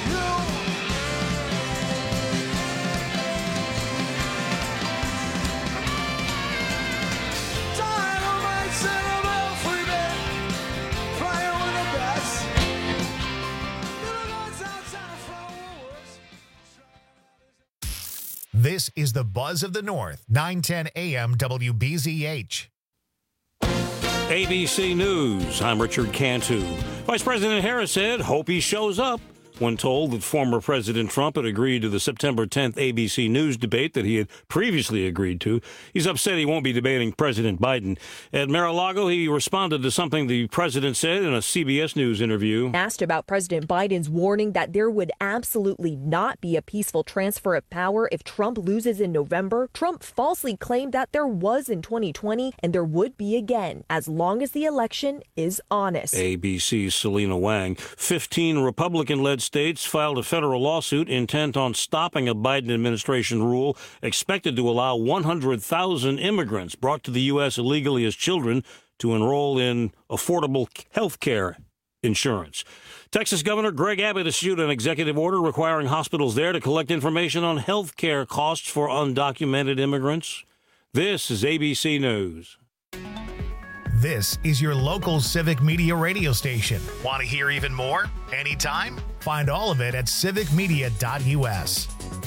Speaker 2: This is the Buzz of the North, 910 AM WBZH.
Speaker 1: ABC News, I'm Richard Cantu. Vice President Harris said, hope he shows up. When told that former President Trump had agreed to the September 10th ABC News debate that he had previously agreed to, he's upset he won't be debating President Biden. At Mar-a-Lago, he responded to something the president said in a CBS News interview.
Speaker 3: Asked about President Biden's warning that there would absolutely not be a peaceful transfer of power if Trump loses in November, Trump falsely claimed that there was in 2020 and there would be again, as long as the election is honest.
Speaker 1: ABC's Selena Wang. 15 Republican-led states filed a federal lawsuit intent on stopping a Biden administration rule expected to allow 100,000 immigrants brought to the U.S. illegally as children to enroll in affordable health care insurance. Texas Governor Greg Abbott issued an executive order requiring hospitals there to collect information on health care costs for undocumented immigrants. This is ABC News.
Speaker 2: This is your local Civic Media radio station. Want to hear even more? Anytime? Find all of it at civicmedia.us.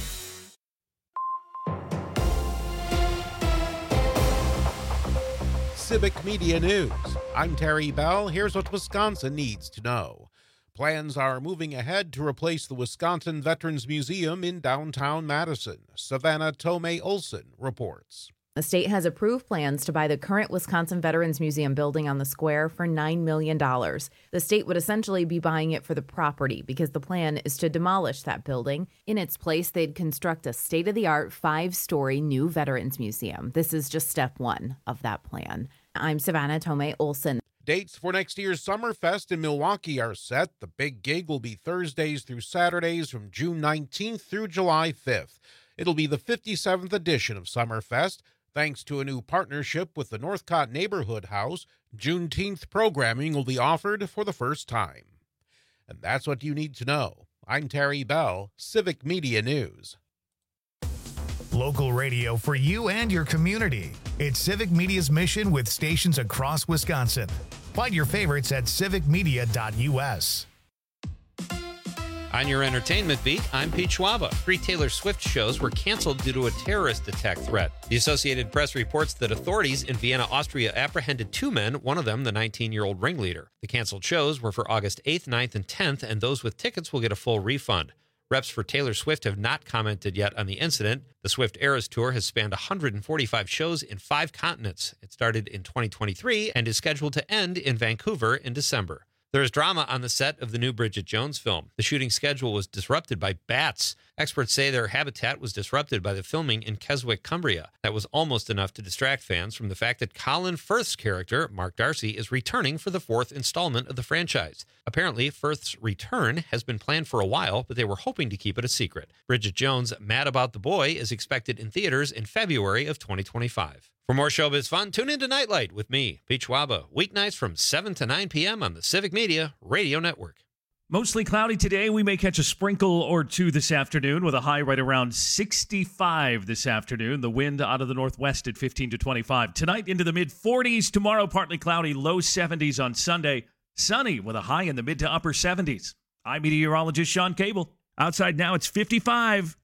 Speaker 11: Civic Media News. I'm Terry Bell. Here's what Wisconsin needs to know. Plans are moving ahead to replace the Wisconsin Veterans Museum in downtown Madison. Savannah Tomei Olson reports.
Speaker 4: The state has approved plans to buy the current Wisconsin Veterans Museum building on the square for $9 million. The state would essentially be buying it for the property because the plan is to demolish that building. In its place, they'd construct a state-of-the-art 5-story new Veterans Museum. This is just step one of that plan. I'm Savannah Tomei Olson.
Speaker 11: Dates for next year's Summerfest in Milwaukee are set. The big gig will be Thursdays through Saturdays from June 19th through July 5th. It'll be the 57th edition of Summerfest. Thanks to a new partnership with the Northcott Neighborhood House, Juneteenth programming will be offered for the first time. And that's what you need to know. I'm Terry Bell, Civic Media News.
Speaker 2: Local radio for you and your community. It's Civic Media's mission with stations across Wisconsin. Find your favorites at civicmedia.us.
Speaker 7: On your entertainment beat, I'm Pete Schwaba. 3 Taylor Swift shows were canceled due to a terrorist attack threat. The Associated Press reports that authorities in Vienna, Austria apprehended 2 men, one of them the 19-year-old ringleader. The canceled shows were for August 8th, 9th, and 10th, and those with tickets will get a full refund. Reps for Taylor Swift have not commented yet on the incident. The Swift Eras Tour has spanned 145 shows in 5 continents. It started in 2023 and is scheduled to end in Vancouver in December. There is drama on the set of the new Bridget Jones film. The shooting schedule was disrupted by bats. Experts say their habitat was disrupted by the filming in Keswick, Cumbria. That was almost enough to distract fans from the fact that Colin Firth's character, Mark Darcy, is returning for the 4th installment of the franchise. Apparently, Firth's return has been planned for a while, but they were hoping to keep it a secret. Bridget Jones' Mad About the Boy is expected in theaters in February of 2025. For more showbiz fun, tune in to Nightlight with me, Pete Schwaba, weeknights from 7 to 9 p.m. on the Civic Media Radio Network.
Speaker 5: Mostly cloudy today. We may catch a sprinkle or two this afternoon with a high right around 65 this afternoon. The wind out of the northwest at 15 to 25. Tonight into the mid-40s. Tomorrow partly cloudy, low 70s on Sunday. Sunny with a high in the mid to upper 70s. I'm meteorologist Sean Cable. Outside now it's 55.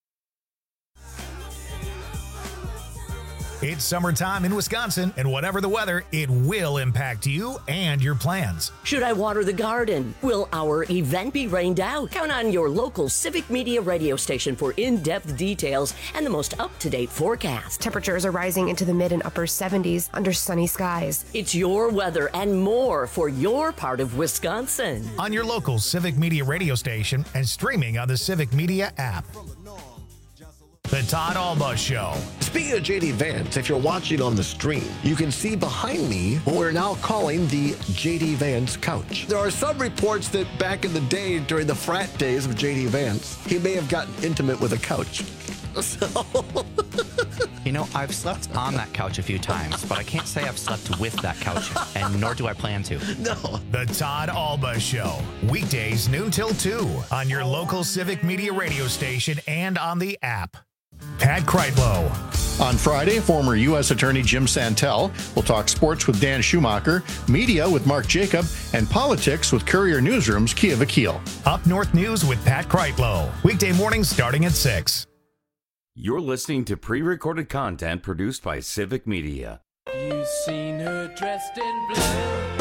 Speaker 2: It's summertime in Wisconsin, and whatever the weather, it will impact you and your plans.
Speaker 6: Should I water the garden? Will our event be rained out? Count on your local Civic Media radio station for in-depth details and the most up-to-date forecast.
Speaker 12: Temperatures are rising into the mid and upper 70s under sunny skies.
Speaker 6: It's your weather and more for your part of Wisconsin.
Speaker 2: On your local Civic Media radio station and streaming on the Civic Media app. The Todd Alba Show.
Speaker 17: Speaking of JD Vance, if you're watching on the stream, you can see behind me what we're now calling the JD Vance couch. There are some reports that back in the day, during the frat days of JD Vance, he may have gotten intimate with a couch. So...
Speaker 26: You know, I've slept on that couch a few times, but I can't say I've slept with that couch, and nor do I plan to.
Speaker 17: No.
Speaker 2: The Todd Alba Show. Weekdays noon till 2 on your local Civic Media radio station and on the app. Pat Kreitlow.
Speaker 13: On Friday, former U.S. Attorney Jim Santel will talk sports with Dan Schumacher, media with Mark Jacob, and politics with Courier Newsroom's Kia Vakil.
Speaker 2: Up North News with Pat Kreitlow. Weekday mornings starting at 6.
Speaker 18: You're listening to pre-recorded content produced by Civic Media.
Speaker 25: You
Speaker 8: seen her dressed in blue.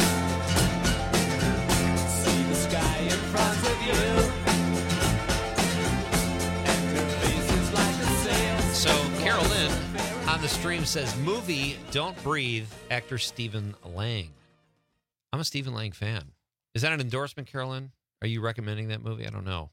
Speaker 8: See the sky in front of you. And her face is like a sail.
Speaker 7: So Carolyn on the stream says, movie Don't Breathe, actor Stephen Lang. I'm a Stephen Lang fan. Is that an endorsement, Carolyn? Are you recommending that movie? I don't know.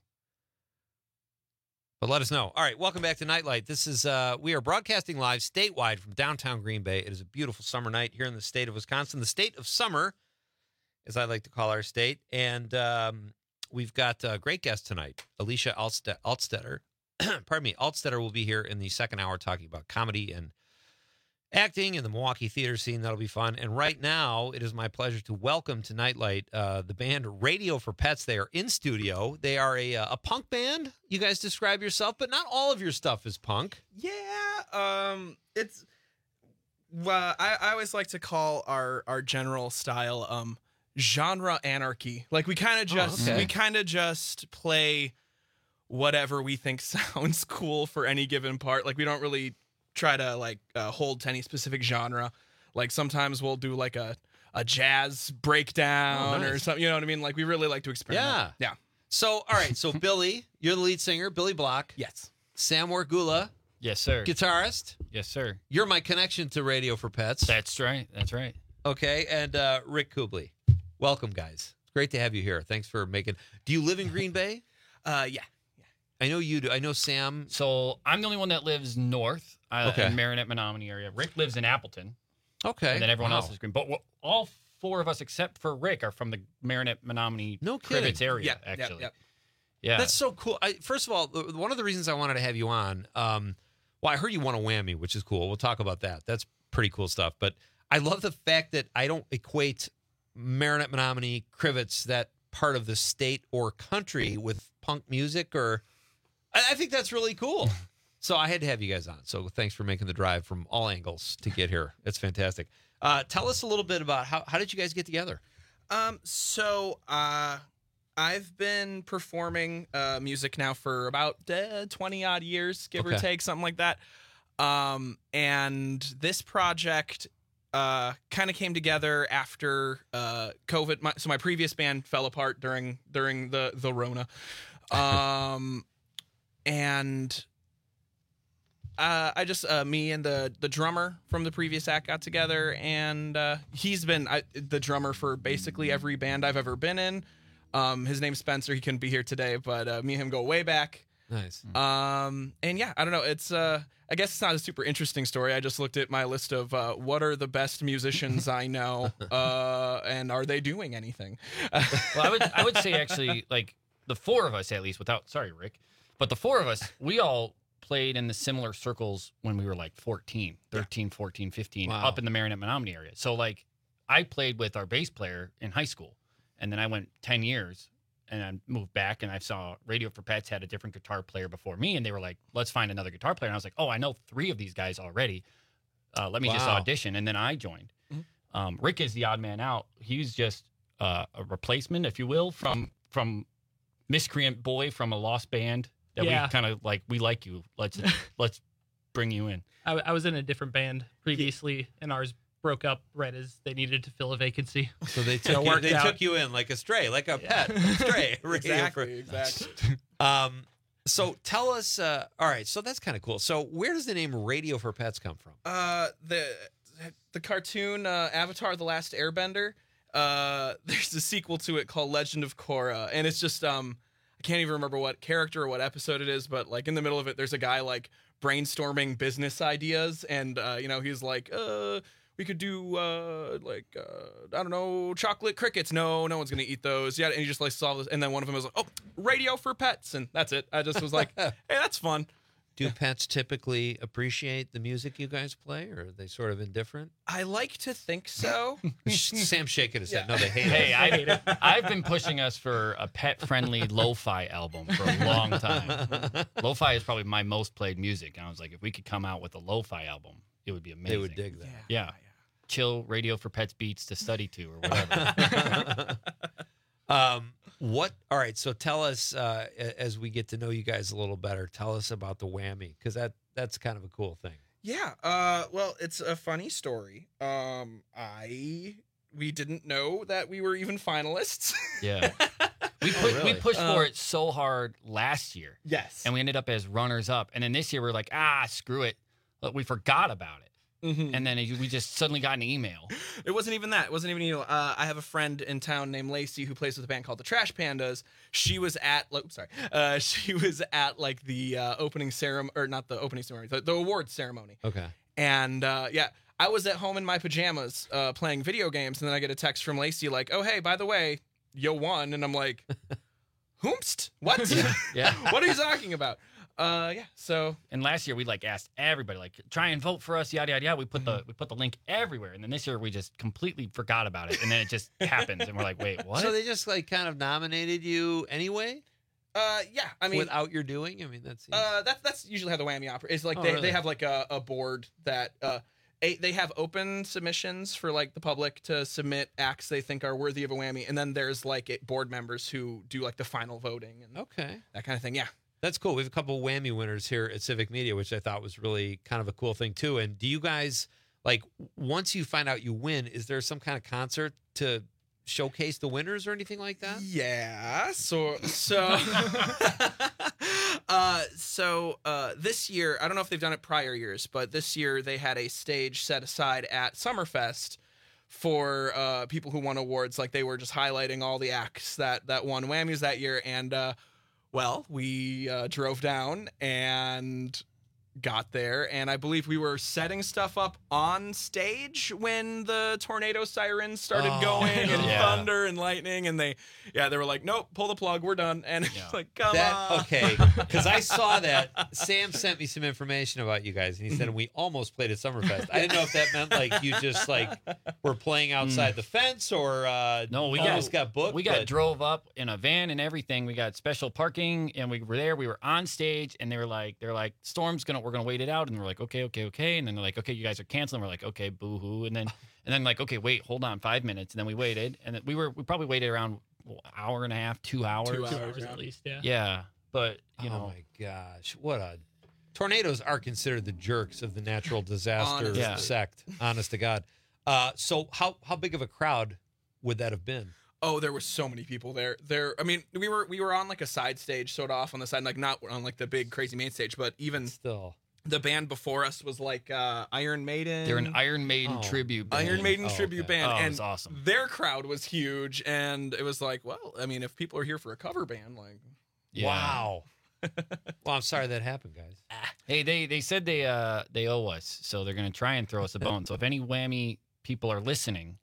Speaker 7: But let us know. All right, welcome back to Nightlight. This is we are broadcasting live statewide from downtown Green Bay. It is a beautiful summer night here in the state of Wisconsin, the state of summer, as I like to call our state. And we've got a great guest tonight, Alicia Altstetter. Pardon me, Altstetter will be here in the second hour talking about comedy and acting in the Milwaukee theater scene. That'll be fun. And right now, it is my pleasure to welcome to Nightlight the band Radio for Pets. They are in studio. They are a punk band. You guys describe yourself, but not all of your stuff is punk.
Speaker 9: Yeah, it's. Well, I always like to call our general style genre anarchy. Like we kind of just play whatever we think sounds cool for any given part. Like we don't really try to hold to any specific genre. Like sometimes we'll do like a jazz breakdown or something. You know what I mean? Like we really like to experiment. Yeah.
Speaker 7: So all right. So Billy, you're the lead singer. Billy Block.
Speaker 9: Yes.
Speaker 7: Sam Wargula.
Speaker 10: Yes, sir.
Speaker 7: Guitarist.
Speaker 10: Yes, sir.
Speaker 7: You're my connection to Radio for Pets.
Speaker 10: That's right. That's right.
Speaker 7: Okay. And Rick Kubley. Welcome, guys. It's great to have you here. Thanks for making. Do you live in Green Bay?
Speaker 9: Yeah.
Speaker 7: I know you do. I know Sam.
Speaker 10: So I'm the only one that lives north, in Marinette, Menominee area. Rick lives in Appleton.
Speaker 7: Okay.
Speaker 10: And then everyone else is Green. But all four of us, except for Rick, are from the Marinette, Menominee, Crivets area, actually. Yeah.
Speaker 7: That's so cool. First of all, one of the reasons I wanted to have you on, I heard you won a Whammy, which is cool. We'll talk about that. That's pretty cool stuff. But I love the fact that I don't equate Marinette, Menominee, Crivets, that part of the state or country, with punk music or... I think that's really cool. So I had to have you guys on. So thanks for making the drive from all angles to get here. It's fantastic. Tell us a little bit about how did you guys get together?
Speaker 9: So I've been performing music now for about 20 odd years, give or take, something like that. And this project kind of came together after COVID. So my previous band fell apart during the Rona. And I just me and the drummer from the previous act got together, and he's been the drummer for basically every band I've ever been in. His name's Spencer. He couldn't be here today, but me and him go way back.
Speaker 7: Nice.
Speaker 9: And yeah, I don't know. It's I guess it's not a super interesting story. I just looked at my list of what are the best musicians I know, and are they doing anything?
Speaker 10: Well, I would say actually, like the four of us at least, sorry, Rick. But the four of us, we all played in the similar circles when we were like 13, 14, 15, up in the Marinette, Menominee area. So like I played with our bass player in high school, and then I went 10 years and I moved back, and I saw Radio for Pets had a different guitar player before me, and they were like, let's find another guitar player. And I was like, oh, I know 3 of these guys already. Let me just audition. And then I joined. Mm-hmm. Rick is the odd man out. He's just a replacement, if you will, from Miscreant Boy from a lost band. That we kind of like, we like you. Let's bring you in.
Speaker 14: I was in a different band previously, and ours broke up right as they needed to fill a vacancy.
Speaker 7: So they took took you in like a stray, like a pet, stray.
Speaker 9: Exactly.
Speaker 7: So tell us. All right. So that's kind of cool. So where does the name Radio for Pets come from?
Speaker 9: The cartoon Avatar: The Last Airbender. There's a sequel to it called Legend of Korra, and it's just I can't even remember what character or what episode it is, but like in the middle of it, there's a guy like brainstorming business ideas, and he's like, we could do I don't know, chocolate crickets. No one's gonna eat those. Yeah, and he just like solved this, and then one of them was like, oh, Radio for Pets, and that's it. I just was like, hey, that's fun.
Speaker 7: Do pets typically appreciate the music you guys play, or are they sort of indifferent?
Speaker 9: I like to think so.
Speaker 7: Sam's shaking his head. No, they hate
Speaker 10: it.
Speaker 7: I hate it.
Speaker 10: I've been pushing us for a pet-friendly lo-fi album for a long time. Lo-fi is probably my most played music. And I was like, if we could come out with a lo-fi album, it would be amazing.
Speaker 7: They would dig that.
Speaker 10: Yeah. Chill Radio for Pets beats to study to or whatever.
Speaker 7: All right, so tell us, as we get to know you guys a little better, tell us about the Whammy, because that's kind of a cool thing.
Speaker 9: Yeah. Well, it's a funny story. We didn't know that we were even finalists.
Speaker 10: Yeah. We pushed for it so hard last year.
Speaker 9: Yes.
Speaker 10: And we ended up as runners up. And then this year we're like, screw it. But we forgot about it.
Speaker 9: Mm-hmm.
Speaker 10: And then we just suddenly got an email.
Speaker 9: It wasn't even that. It wasn't even, I have a friend in town named Lacey who plays with a band called the Trash Pandas. She was at, she was at like the opening ceremony, or not the opening ceremony, the awards ceremony.
Speaker 7: Okay.
Speaker 9: And I was at home in my pajamas playing video games, and then I get a text from Lacey like, oh, hey, by the way, you won. And I'm like, whoomst? What?
Speaker 10: Yeah.
Speaker 9: What are you talking about? So.
Speaker 10: And last year we like asked everybody, like, try and vote for us, yada yada yada. We put the link everywhere, and then this year we just completely forgot about it, and then it just happens, and we're like, wait, what?
Speaker 7: So they just like kind of nominated you anyway?
Speaker 9: Yeah, I mean,
Speaker 7: without your doing. I mean, that's
Speaker 9: usually how the Whammy operates. It's like
Speaker 7: really?
Speaker 9: they have like a board that they have open submissions for like the public to submit acts they think are worthy of a Whammy, and then there's like board members who do like the final voting and that kind of thing. Yeah.
Speaker 7: That's cool. We have a couple of Whammy winners here at Civic Media, which I thought was really kind of a cool thing too. And do you guys, like, once you find out you win, is there some kind of concert to showcase the winners or anything like that?
Speaker 9: Yeah. So this year, I don't know if they've done it prior years, but this year they had a stage set aside at Summerfest for people who won awards. Like, they were just highlighting all the acts that won Whammies that year. And well, we drove down and got there, and I believe we were setting stuff up on stage when the tornado sirens started going and thunder and lightning, and they were like, nope, pull the plug, we're done. And it's like, come on.
Speaker 7: Okay, because I saw that. Sam sent me some information about you guys, and he said we almost played at Summerfest. I didn't know if that meant like you just like were playing outside the fence, or
Speaker 10: no, we
Speaker 7: almost got booked.
Speaker 10: We got drove up in a van and everything. We got special parking, and we were there. We were on stage, and they're like, storm's we're gonna wait it out, and we're like, okay, and then they're like, okay, you guys are canceling. We're like, okay, boo-hoo, and then like, okay, wait, hold on, 5 minutes, and then we waited, and then we probably waited around hour and a half, 2 hours,
Speaker 14: 2 hours at least,
Speaker 10: yeah. But
Speaker 7: oh my gosh, what a tornadoes are considered the jerks of the natural disaster sect. Honest to God. So how big of a crowd would that have been?
Speaker 9: Oh, there were so many people there. I mean, we were on like a side stage, sort of off on the side, like not on like the big crazy main stage, but even
Speaker 7: still.
Speaker 9: The band before us was like Iron Maiden.
Speaker 10: They're an Iron Maiden tribute band.
Speaker 9: Iron Maiden tribute band.
Speaker 10: Oh,
Speaker 9: and
Speaker 10: it was awesome.
Speaker 9: Their crowd was huge, and it was like, well, I mean, if people are here for a cover band, like,
Speaker 7: wow. Well, I'm sorry that happened, guys.
Speaker 10: Hey, they said they owe us, so they're gonna try and throw us a bone. So if any Whammy people are listening,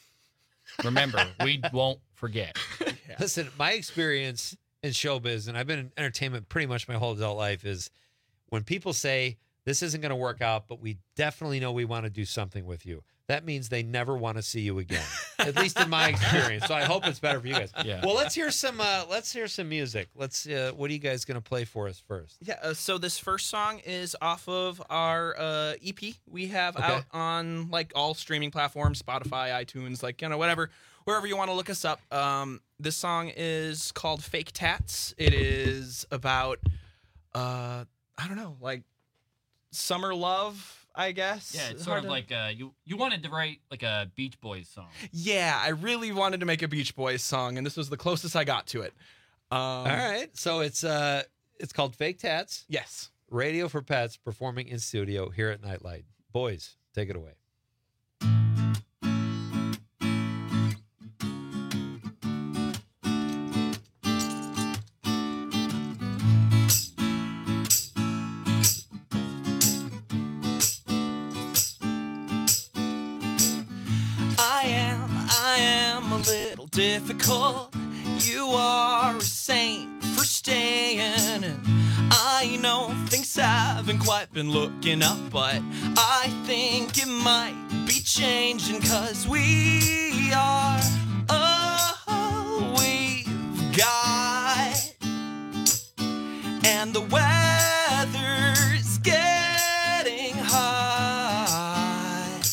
Speaker 10: remember, we won't forget.
Speaker 9: Yeah.
Speaker 7: Listen, my experience in showbiz, and I've been in entertainment pretty much my whole adult life, is when people say, this isn't going to work out, but we definitely know we want to do something with you, that means they never want to see you again. At least in my experience. So I hope it's better for you guys.
Speaker 10: Yeah.
Speaker 7: Well, let's hear some music. What are you guys going to play for us first?
Speaker 9: Yeah, so this first song is off of our EP we have out on like all streaming platforms, Spotify, iTunes, like, whatever, wherever you want to look us up. This song is called Fake Tats. It is about I don't know, like summer love, I guess.
Speaker 10: Yeah, it's sort of like you wanted to write like a Beach Boys song.
Speaker 9: Yeah, I really wanted to make a Beach Boys song, and this was the closest I got to it.
Speaker 7: All right, so it's called Fake Tats.
Speaker 9: Yes.
Speaker 7: Radio for Pets, performing in studio here at Nightlight. Boys, take it away.
Speaker 9: Difficult, you are a saint for staying, and I know things haven't quite been looking up, but I think it might be changing, 'cause we are all we've got, and the weather's getting hot.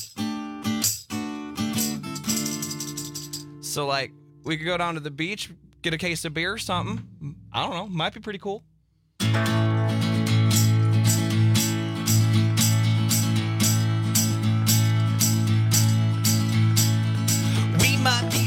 Speaker 9: So like, we could go down to the beach, get a case of beer or something. I don't know. Might be pretty cool.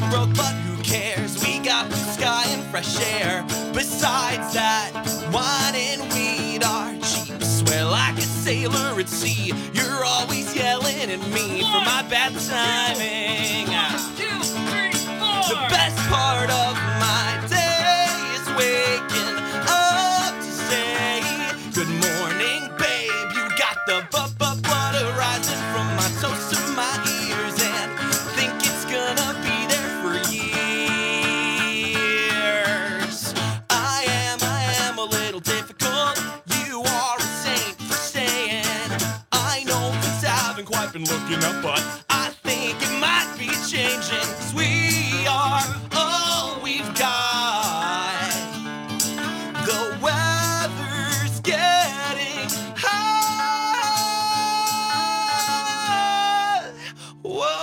Speaker 15: broke, but who cares? We got blue sky and fresh air. Besides that, wine and weed are cheap. Swear like a sailor at sea, you're always yelling at me for my bad timing.
Speaker 8: 1, 2, 3, 4.
Speaker 15: The best part of my day is waking up to say good morning, babe. You got the butter rising from my toast to my ears, and think it's gonna be there for years. I am a little difficult. You are a saint for staying. I know things haven't quite been looking up, but I think it might be changing. 'Cause we are all we've got. The weather's getting hot. Whoa.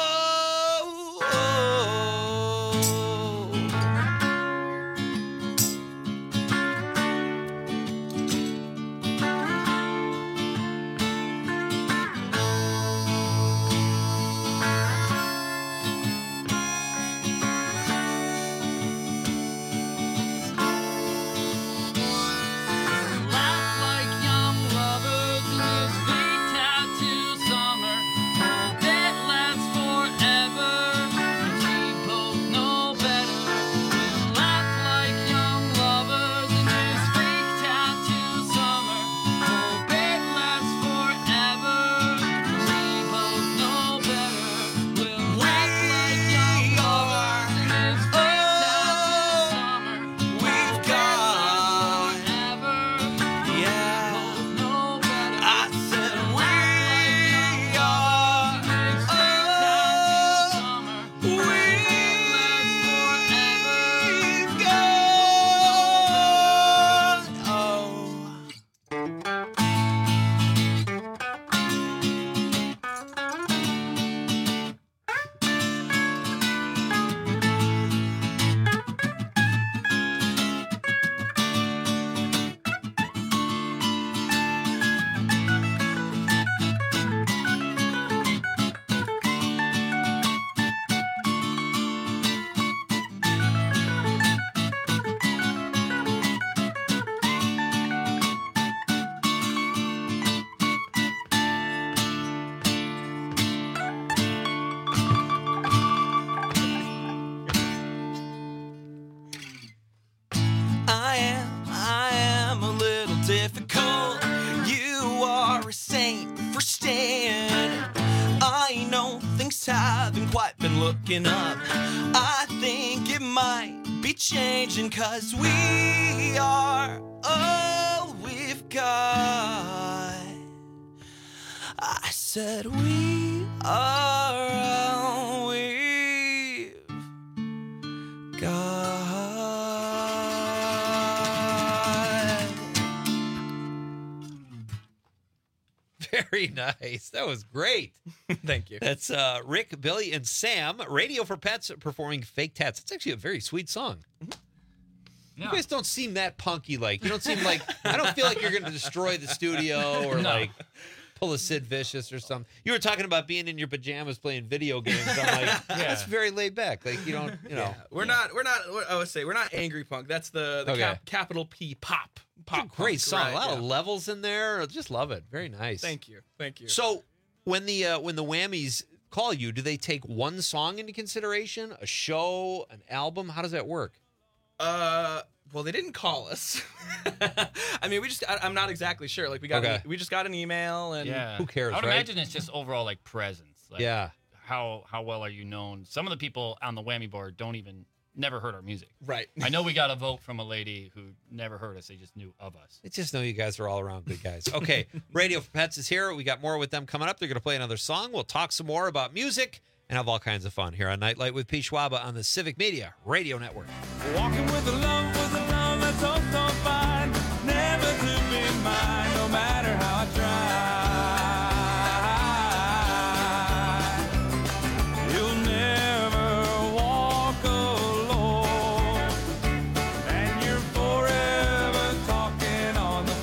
Speaker 8: Laugh like young lovers in this big tattoo summer. Hope it lasts forever, 'cause we both know better. We'll laugh like young lovers in this big tattoo summer. Hope it lasts forever, 'cause we both know better. We'll laugh like young lovers in this big tattoo summer.
Speaker 15: We've got
Speaker 8: Forever.
Speaker 15: Yeah,
Speaker 8: No better.
Speaker 15: I said we are. We've got. Oh. I am a little difficult. You are a saint for staying. I know things haven't quite been looking up. I think it might be changing, 'cause we are all we've got. I said we are all we've got.
Speaker 7: Very nice. That was great.
Speaker 9: Thank you.
Speaker 7: That's Rick, Billy, and Sam, Radio for Pets, performing Fake Tats. It's actually a very sweet song. You guys don't seem that punky. Like, you don't seem like, I don't feel like you're going to destroy the studio or
Speaker 10: No.
Speaker 7: like pull a Sid Vicious or something. You were talking about being in your pajamas playing video games. I'm like, that's very laid back. Like, you don't, you know.
Speaker 9: Yeah. We're not, I would say, we're not angry punk. That's the
Speaker 7: Okay.
Speaker 9: capital P pop.
Speaker 7: It's a great
Speaker 9: punk,
Speaker 7: song.
Speaker 9: right,
Speaker 7: A lot of
Speaker 9: yeah.
Speaker 7: levels in there. I just love it. Very nice.
Speaker 9: Thank you. Thank you.
Speaker 7: So when the Whammies call you, do they take one song into consideration, a show, an album? How does that work?
Speaker 9: Well, they didn't call us. I mean, I'm not exactly sure. Like, we just got an email, and
Speaker 10: Yeah.
Speaker 7: Who cares,
Speaker 10: I would
Speaker 7: right?
Speaker 10: imagine it's just overall like presence. Like,
Speaker 7: Yeah.
Speaker 10: How well are you known? Some of the people on the Whammy board never heard our music.
Speaker 9: Right.
Speaker 10: I know we got a vote from a lady who never heard us. They just knew of us.
Speaker 7: I just know you guys are all around good guys. Okay, Radio for Pets is here. We got more with them coming up. They're going to play another song. We'll talk some more about music and have all kinds of fun here on Nightlight with Pete Schwaba on the Civic Media Radio Network.
Speaker 8: Walking with a love that's so fine. Never to be mine, no matter how I try. You'll never walk alone, and you're forever talking on the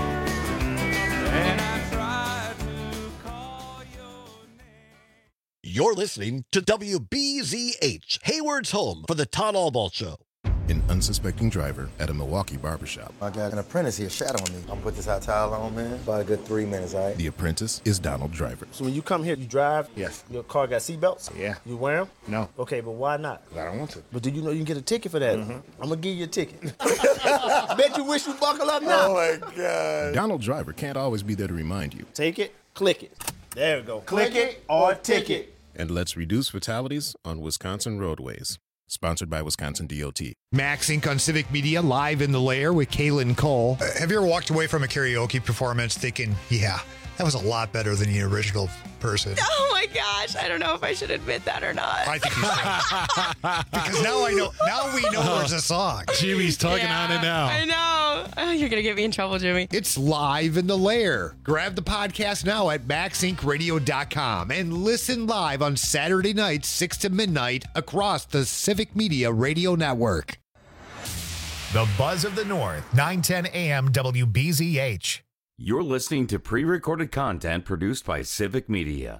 Speaker 8: phone. And I try to call your name.
Speaker 17: You're listening to WBZH, Hayward's home for the Todd Albaugh Show.
Speaker 16: An unsuspecting driver at a Milwaukee barbershop.
Speaker 20: I got an apprentice here shadowing me. I'm gonna put this hot towel on, man. About a good 3 minutes, all right?
Speaker 16: The apprentice is Donald Driver.
Speaker 21: So when you come here, you drive?
Speaker 16: Yes.
Speaker 21: Your car got seatbelts?
Speaker 16: Yeah.
Speaker 21: You wear them?
Speaker 16: No.
Speaker 21: Okay, but why not?
Speaker 16: I don't want to.
Speaker 21: But do you know you can get a ticket for that? I'm gonna give you a ticket. Bet you wish you buckle up now.
Speaker 20: Oh my God.
Speaker 16: Donald Driver can't always be there to remind you.
Speaker 21: Take it, click it. There we go. Click it or ticket.
Speaker 16: And let's reduce fatalities on Wisconsin roadways. Sponsored by Wisconsin DOT.
Speaker 22: Max Inc. on Civic Media, live in the lair with Kaylin Cole.
Speaker 23: Have you ever walked away from a karaoke performance thinking, yeah, that was a lot better than the original person?
Speaker 24: Oh my gosh, I don't know if I should admit that or not.
Speaker 23: I think you should. Because now we know there's a song.
Speaker 22: Jimmy's tugging on it now.
Speaker 24: I know. Oh, you're going to get me in trouble, Jimmy.
Speaker 22: It's live in the lair. Grab the podcast now at maxincradio.com and listen live on Saturday nights, 6 to midnight, across the Civic Media Radio Network.
Speaker 2: The Buzz of the North, 910 AM WBZH.
Speaker 18: You're listening to pre-recorded content produced by Civic Media.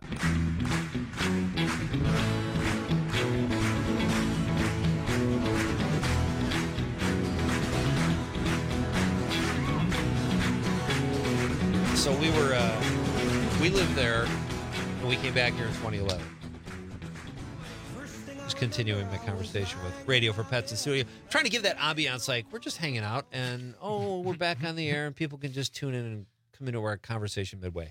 Speaker 7: So we lived there, and we came back here in 2011. Just continuing my conversation with Radio for Pets in studio, trying to give that ambiance, like we're just hanging out, and we're back on the air, and people can just tune in and come into our conversation midway.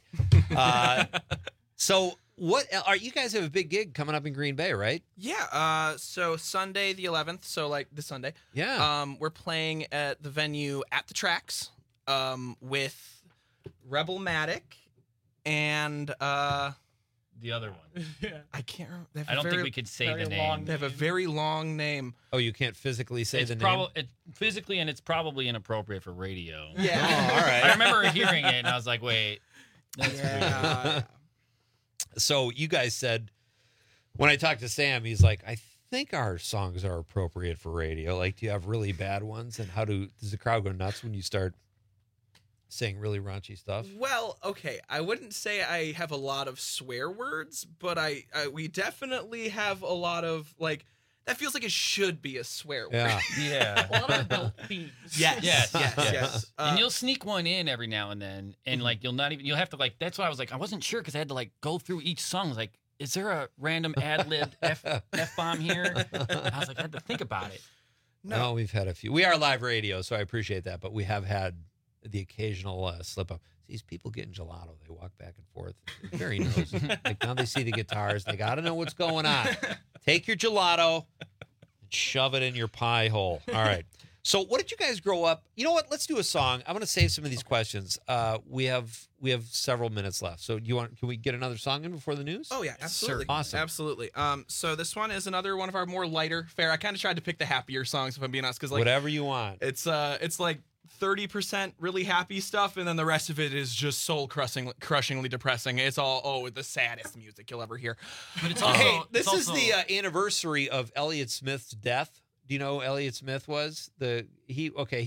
Speaker 7: So what are you guys have a big gig coming up in Green Bay, right?
Speaker 9: Yeah. So Sunday the 11th. So like this Sunday.
Speaker 7: Yeah.
Speaker 9: We're playing at the venue At the Tracks. With Rebelmatic and
Speaker 10: the other one.
Speaker 9: I can't remember.
Speaker 10: I don't think we could say the name.
Speaker 9: They have a very long name.
Speaker 7: Oh, you can't physically say the
Speaker 10: name?
Speaker 7: name?
Speaker 10: Physically, and it's probably inappropriate for radio.
Speaker 9: Yeah.
Speaker 7: Oh, all right.
Speaker 10: I remember hearing it, and I was like, wait. That's weird.
Speaker 7: So you guys said, when I talked to Sam, he's like, I think our songs are appropriate for radio. Like, do you have really bad ones? And does the crowd go nuts when you start saying really raunchy stuff?
Speaker 9: Well, okay, I wouldn't say I have a lot of swear words, but we definitely have a lot of, like, that feels like it should be a swear word.
Speaker 10: Yeah. A lot of adult themes.
Speaker 9: Yes.
Speaker 10: And you'll sneak one in every now and then, and like you'll have to, like, that's why I was like, I wasn't sure because I had to like go through each song. I was like, is there a random ad-libbed F-bomb here? I was like, I had to think about it.
Speaker 7: No, we've had a few. We are live radio, so I appreciate that, but we have had the occasional slip up. These people getting gelato, they walk back and forth. They're very nosy. Like, now they see the guitars. They got to know what's going on. Take your gelato and shove it in your pie hole. All right. So what did you guys grow up? You know what? Let's do a song. I'm going to save some of these questions. We have several minutes left. So can we get another song in before the news?
Speaker 9: Oh, yeah, absolutely.
Speaker 7: Awesome.
Speaker 9: Absolutely. So this one is another one of our more lighter fare. I kind of tried to pick the happier songs, if I'm being honest, because like
Speaker 7: whatever you want.
Speaker 9: It's like 30% really happy stuff, and then the rest of it is just soul-crushingly depressing. It's all the saddest music you'll ever hear.
Speaker 10: But it's
Speaker 7: this is the anniversary of Elliott Smith's death. Do you know who Elliott Smith was? He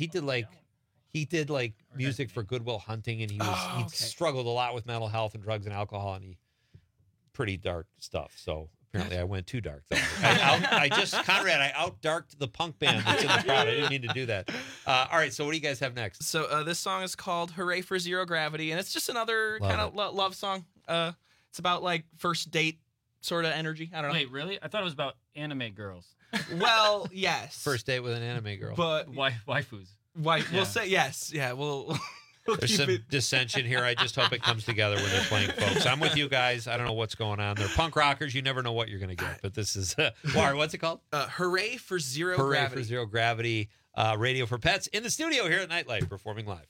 Speaker 7: did music for Good Will Hunting, and he struggled a lot with mental health and drugs and alcohol, and pretty dark stuff. So apparently I went too dark. Though. I out-darked the punk band that's in the crowd. I didn't mean to do that. All right, so what do you guys have next?
Speaker 9: So this song is called Hooray for Zero Gravity, and it's just another kind of love song. It's about like first date sort of energy. I don't know.
Speaker 10: Wait, really? I thought it was about anime girls.
Speaker 9: Well, yes.
Speaker 7: First date with an anime girl.
Speaker 9: But
Speaker 10: waifus.
Speaker 9: We'll say yes. Yeah, we'll
Speaker 7: There's some dissension here. I just hope it comes together when they're playing, folks. I'm with you guys. I don't know what's going on. They're punk rockers. You never know what you're going to get. But this is, what's it called?
Speaker 9: Hooray for Zero Gravity.
Speaker 7: Hooray for Zero Gravity. Radio for Pets in the studio here at Nightlight, performing live.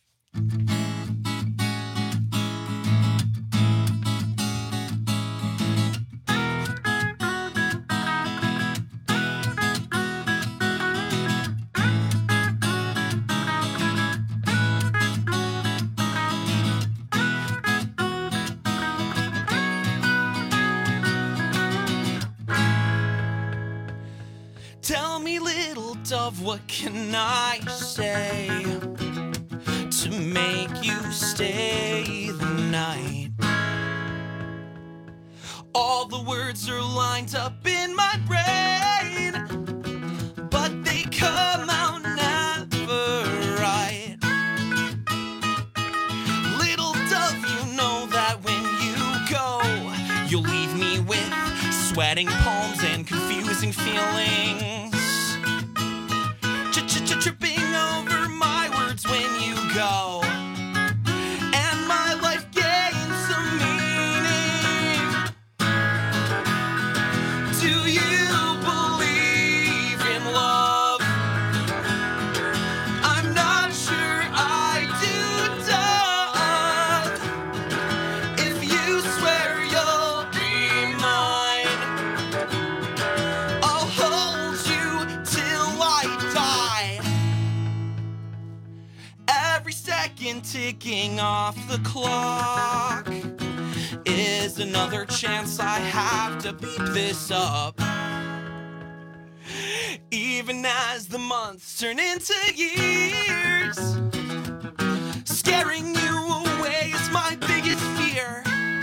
Speaker 15: Tell me, little dove, what can I say to make you stay the night? All the words are lined up in my brain, but they come out never right. Little dove, you know that when you go, you'll leave me with sweating palms and confusing feelings. Tripping over my words when you go, and my life gains some meaning. Do you believe in love? I'm not sure I do, Doug. If you swear you'll be mine, I'll hold you till I die. Every second ticking off the clock is another chance I have to beat this up. Even as the months turn into years, scaring you away is my biggest fear.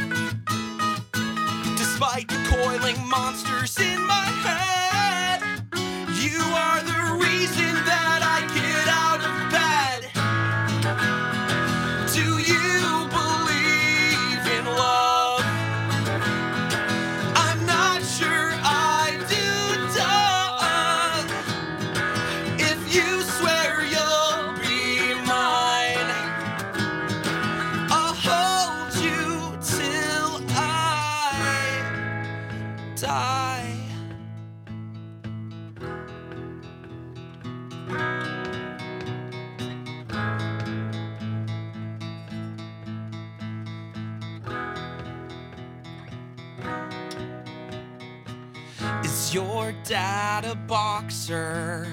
Speaker 15: Despite the coiling monsters in my head, you are the reason that I get out of bed. Do you believe in love? I'm not sure I do, Doug. If you swear you'll be mine, I'll hold you till I die. Is your dad a boxer?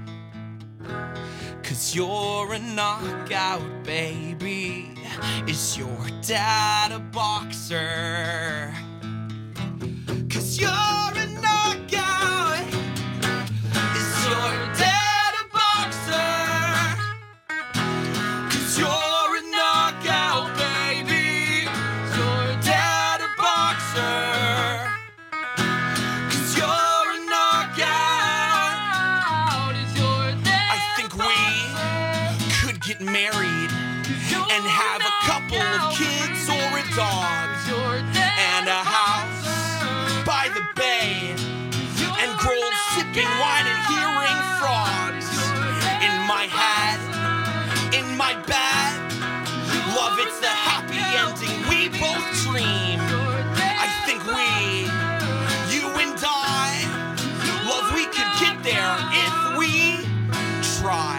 Speaker 15: 'Cause you're a knockout, baby. Is your dad a boxer? 'Cause you're a knockout. Is your dad a boxer? 'Cause you're a knockout, baby. Is your dad a boxer? 'Cause you're a knockout. Is your dad I think we could get married and have a couple of kids or a dog and a house by the bay and growled sipping wine and hearing frogs in my head, in my bed. Love, it's the happy ending we both dream. I think we, you and I, love, we could get there if we try.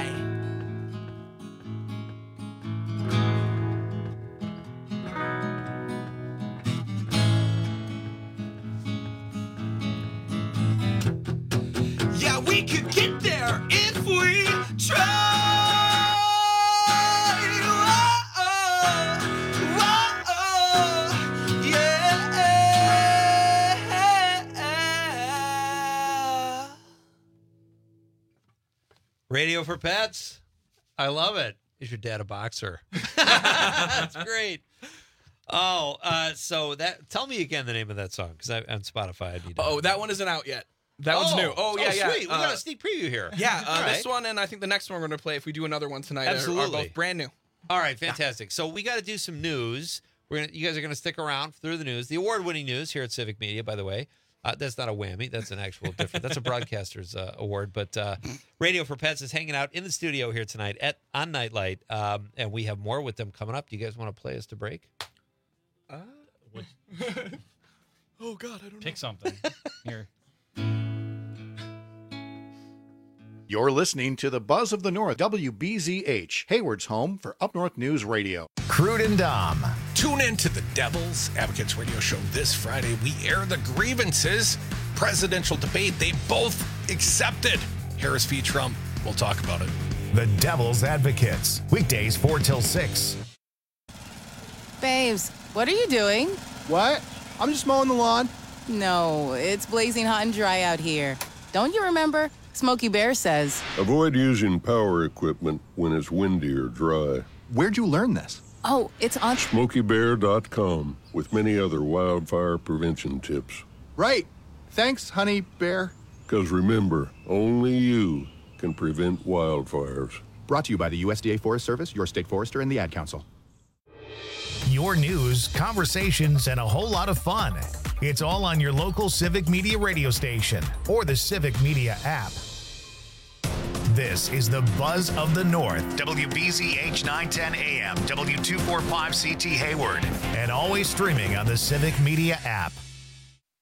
Speaker 15: Yeah, we could get there if we try.
Speaker 7: Radio for Pets. I love it. Is your dad a boxer? That's great. Oh, so that. Tell me again the name of that song, because on Spotify. I need to
Speaker 9: that one isn't out yet. That one's new. Oh, yeah.
Speaker 7: Sweet. We got a sneak preview here.
Speaker 9: Yeah, this one and I think the next one we're going to play, if we do another one tonight, are both brand new.
Speaker 7: All right, fantastic. So we got to do some news. You guys are going to stick around through the news, the award-winning news here at Civic Media, by the way. That's not a whammy. That's an actual different. That's a broadcaster's award. But Radio for Pets is hanging out in the studio here tonight on Nightlight, and we have more with them coming up. Do you guys want to play us to break?
Speaker 9: Oh God, I don't know.
Speaker 10: Pick something here.
Speaker 13: You're listening to the Buzz of the North, WBZH, Hayward's home for Up North News Radio.
Speaker 2: Crude and Dom.
Speaker 1: Tune in to the Devil's Advocates radio show this Friday. We air the grievances. Presidential debate. They both accepted. Harris v. Trump. We'll talk about it.
Speaker 2: The Devil's Advocates. Weekdays 4 till 6.
Speaker 3: Babes, what are you doing?
Speaker 21: What? I'm just mowing the lawn.
Speaker 3: No, it's blazing hot and dry out here. Don't you remember? Smokey Bear says,
Speaker 4: avoid using power equipment when it's windy or dry.
Speaker 5: Where'd you learn this?
Speaker 3: Oh, it's on.
Speaker 4: SmokeyBear.com with many other wildfire prevention tips.
Speaker 5: Right. Thanks, Honey Bear.
Speaker 4: Because remember, only you can prevent wildfires.
Speaker 5: Brought to you by the USDA Forest Service, your state forester, and the Ad Council.
Speaker 2: Your news, conversations, and a whole lot of fun. It's all on your local Civic Media radio station or the Civic Media app. This is the Buzz of the North, WBZH 910 AM, W245CT Hayward, and always streaming on the Civic Media app.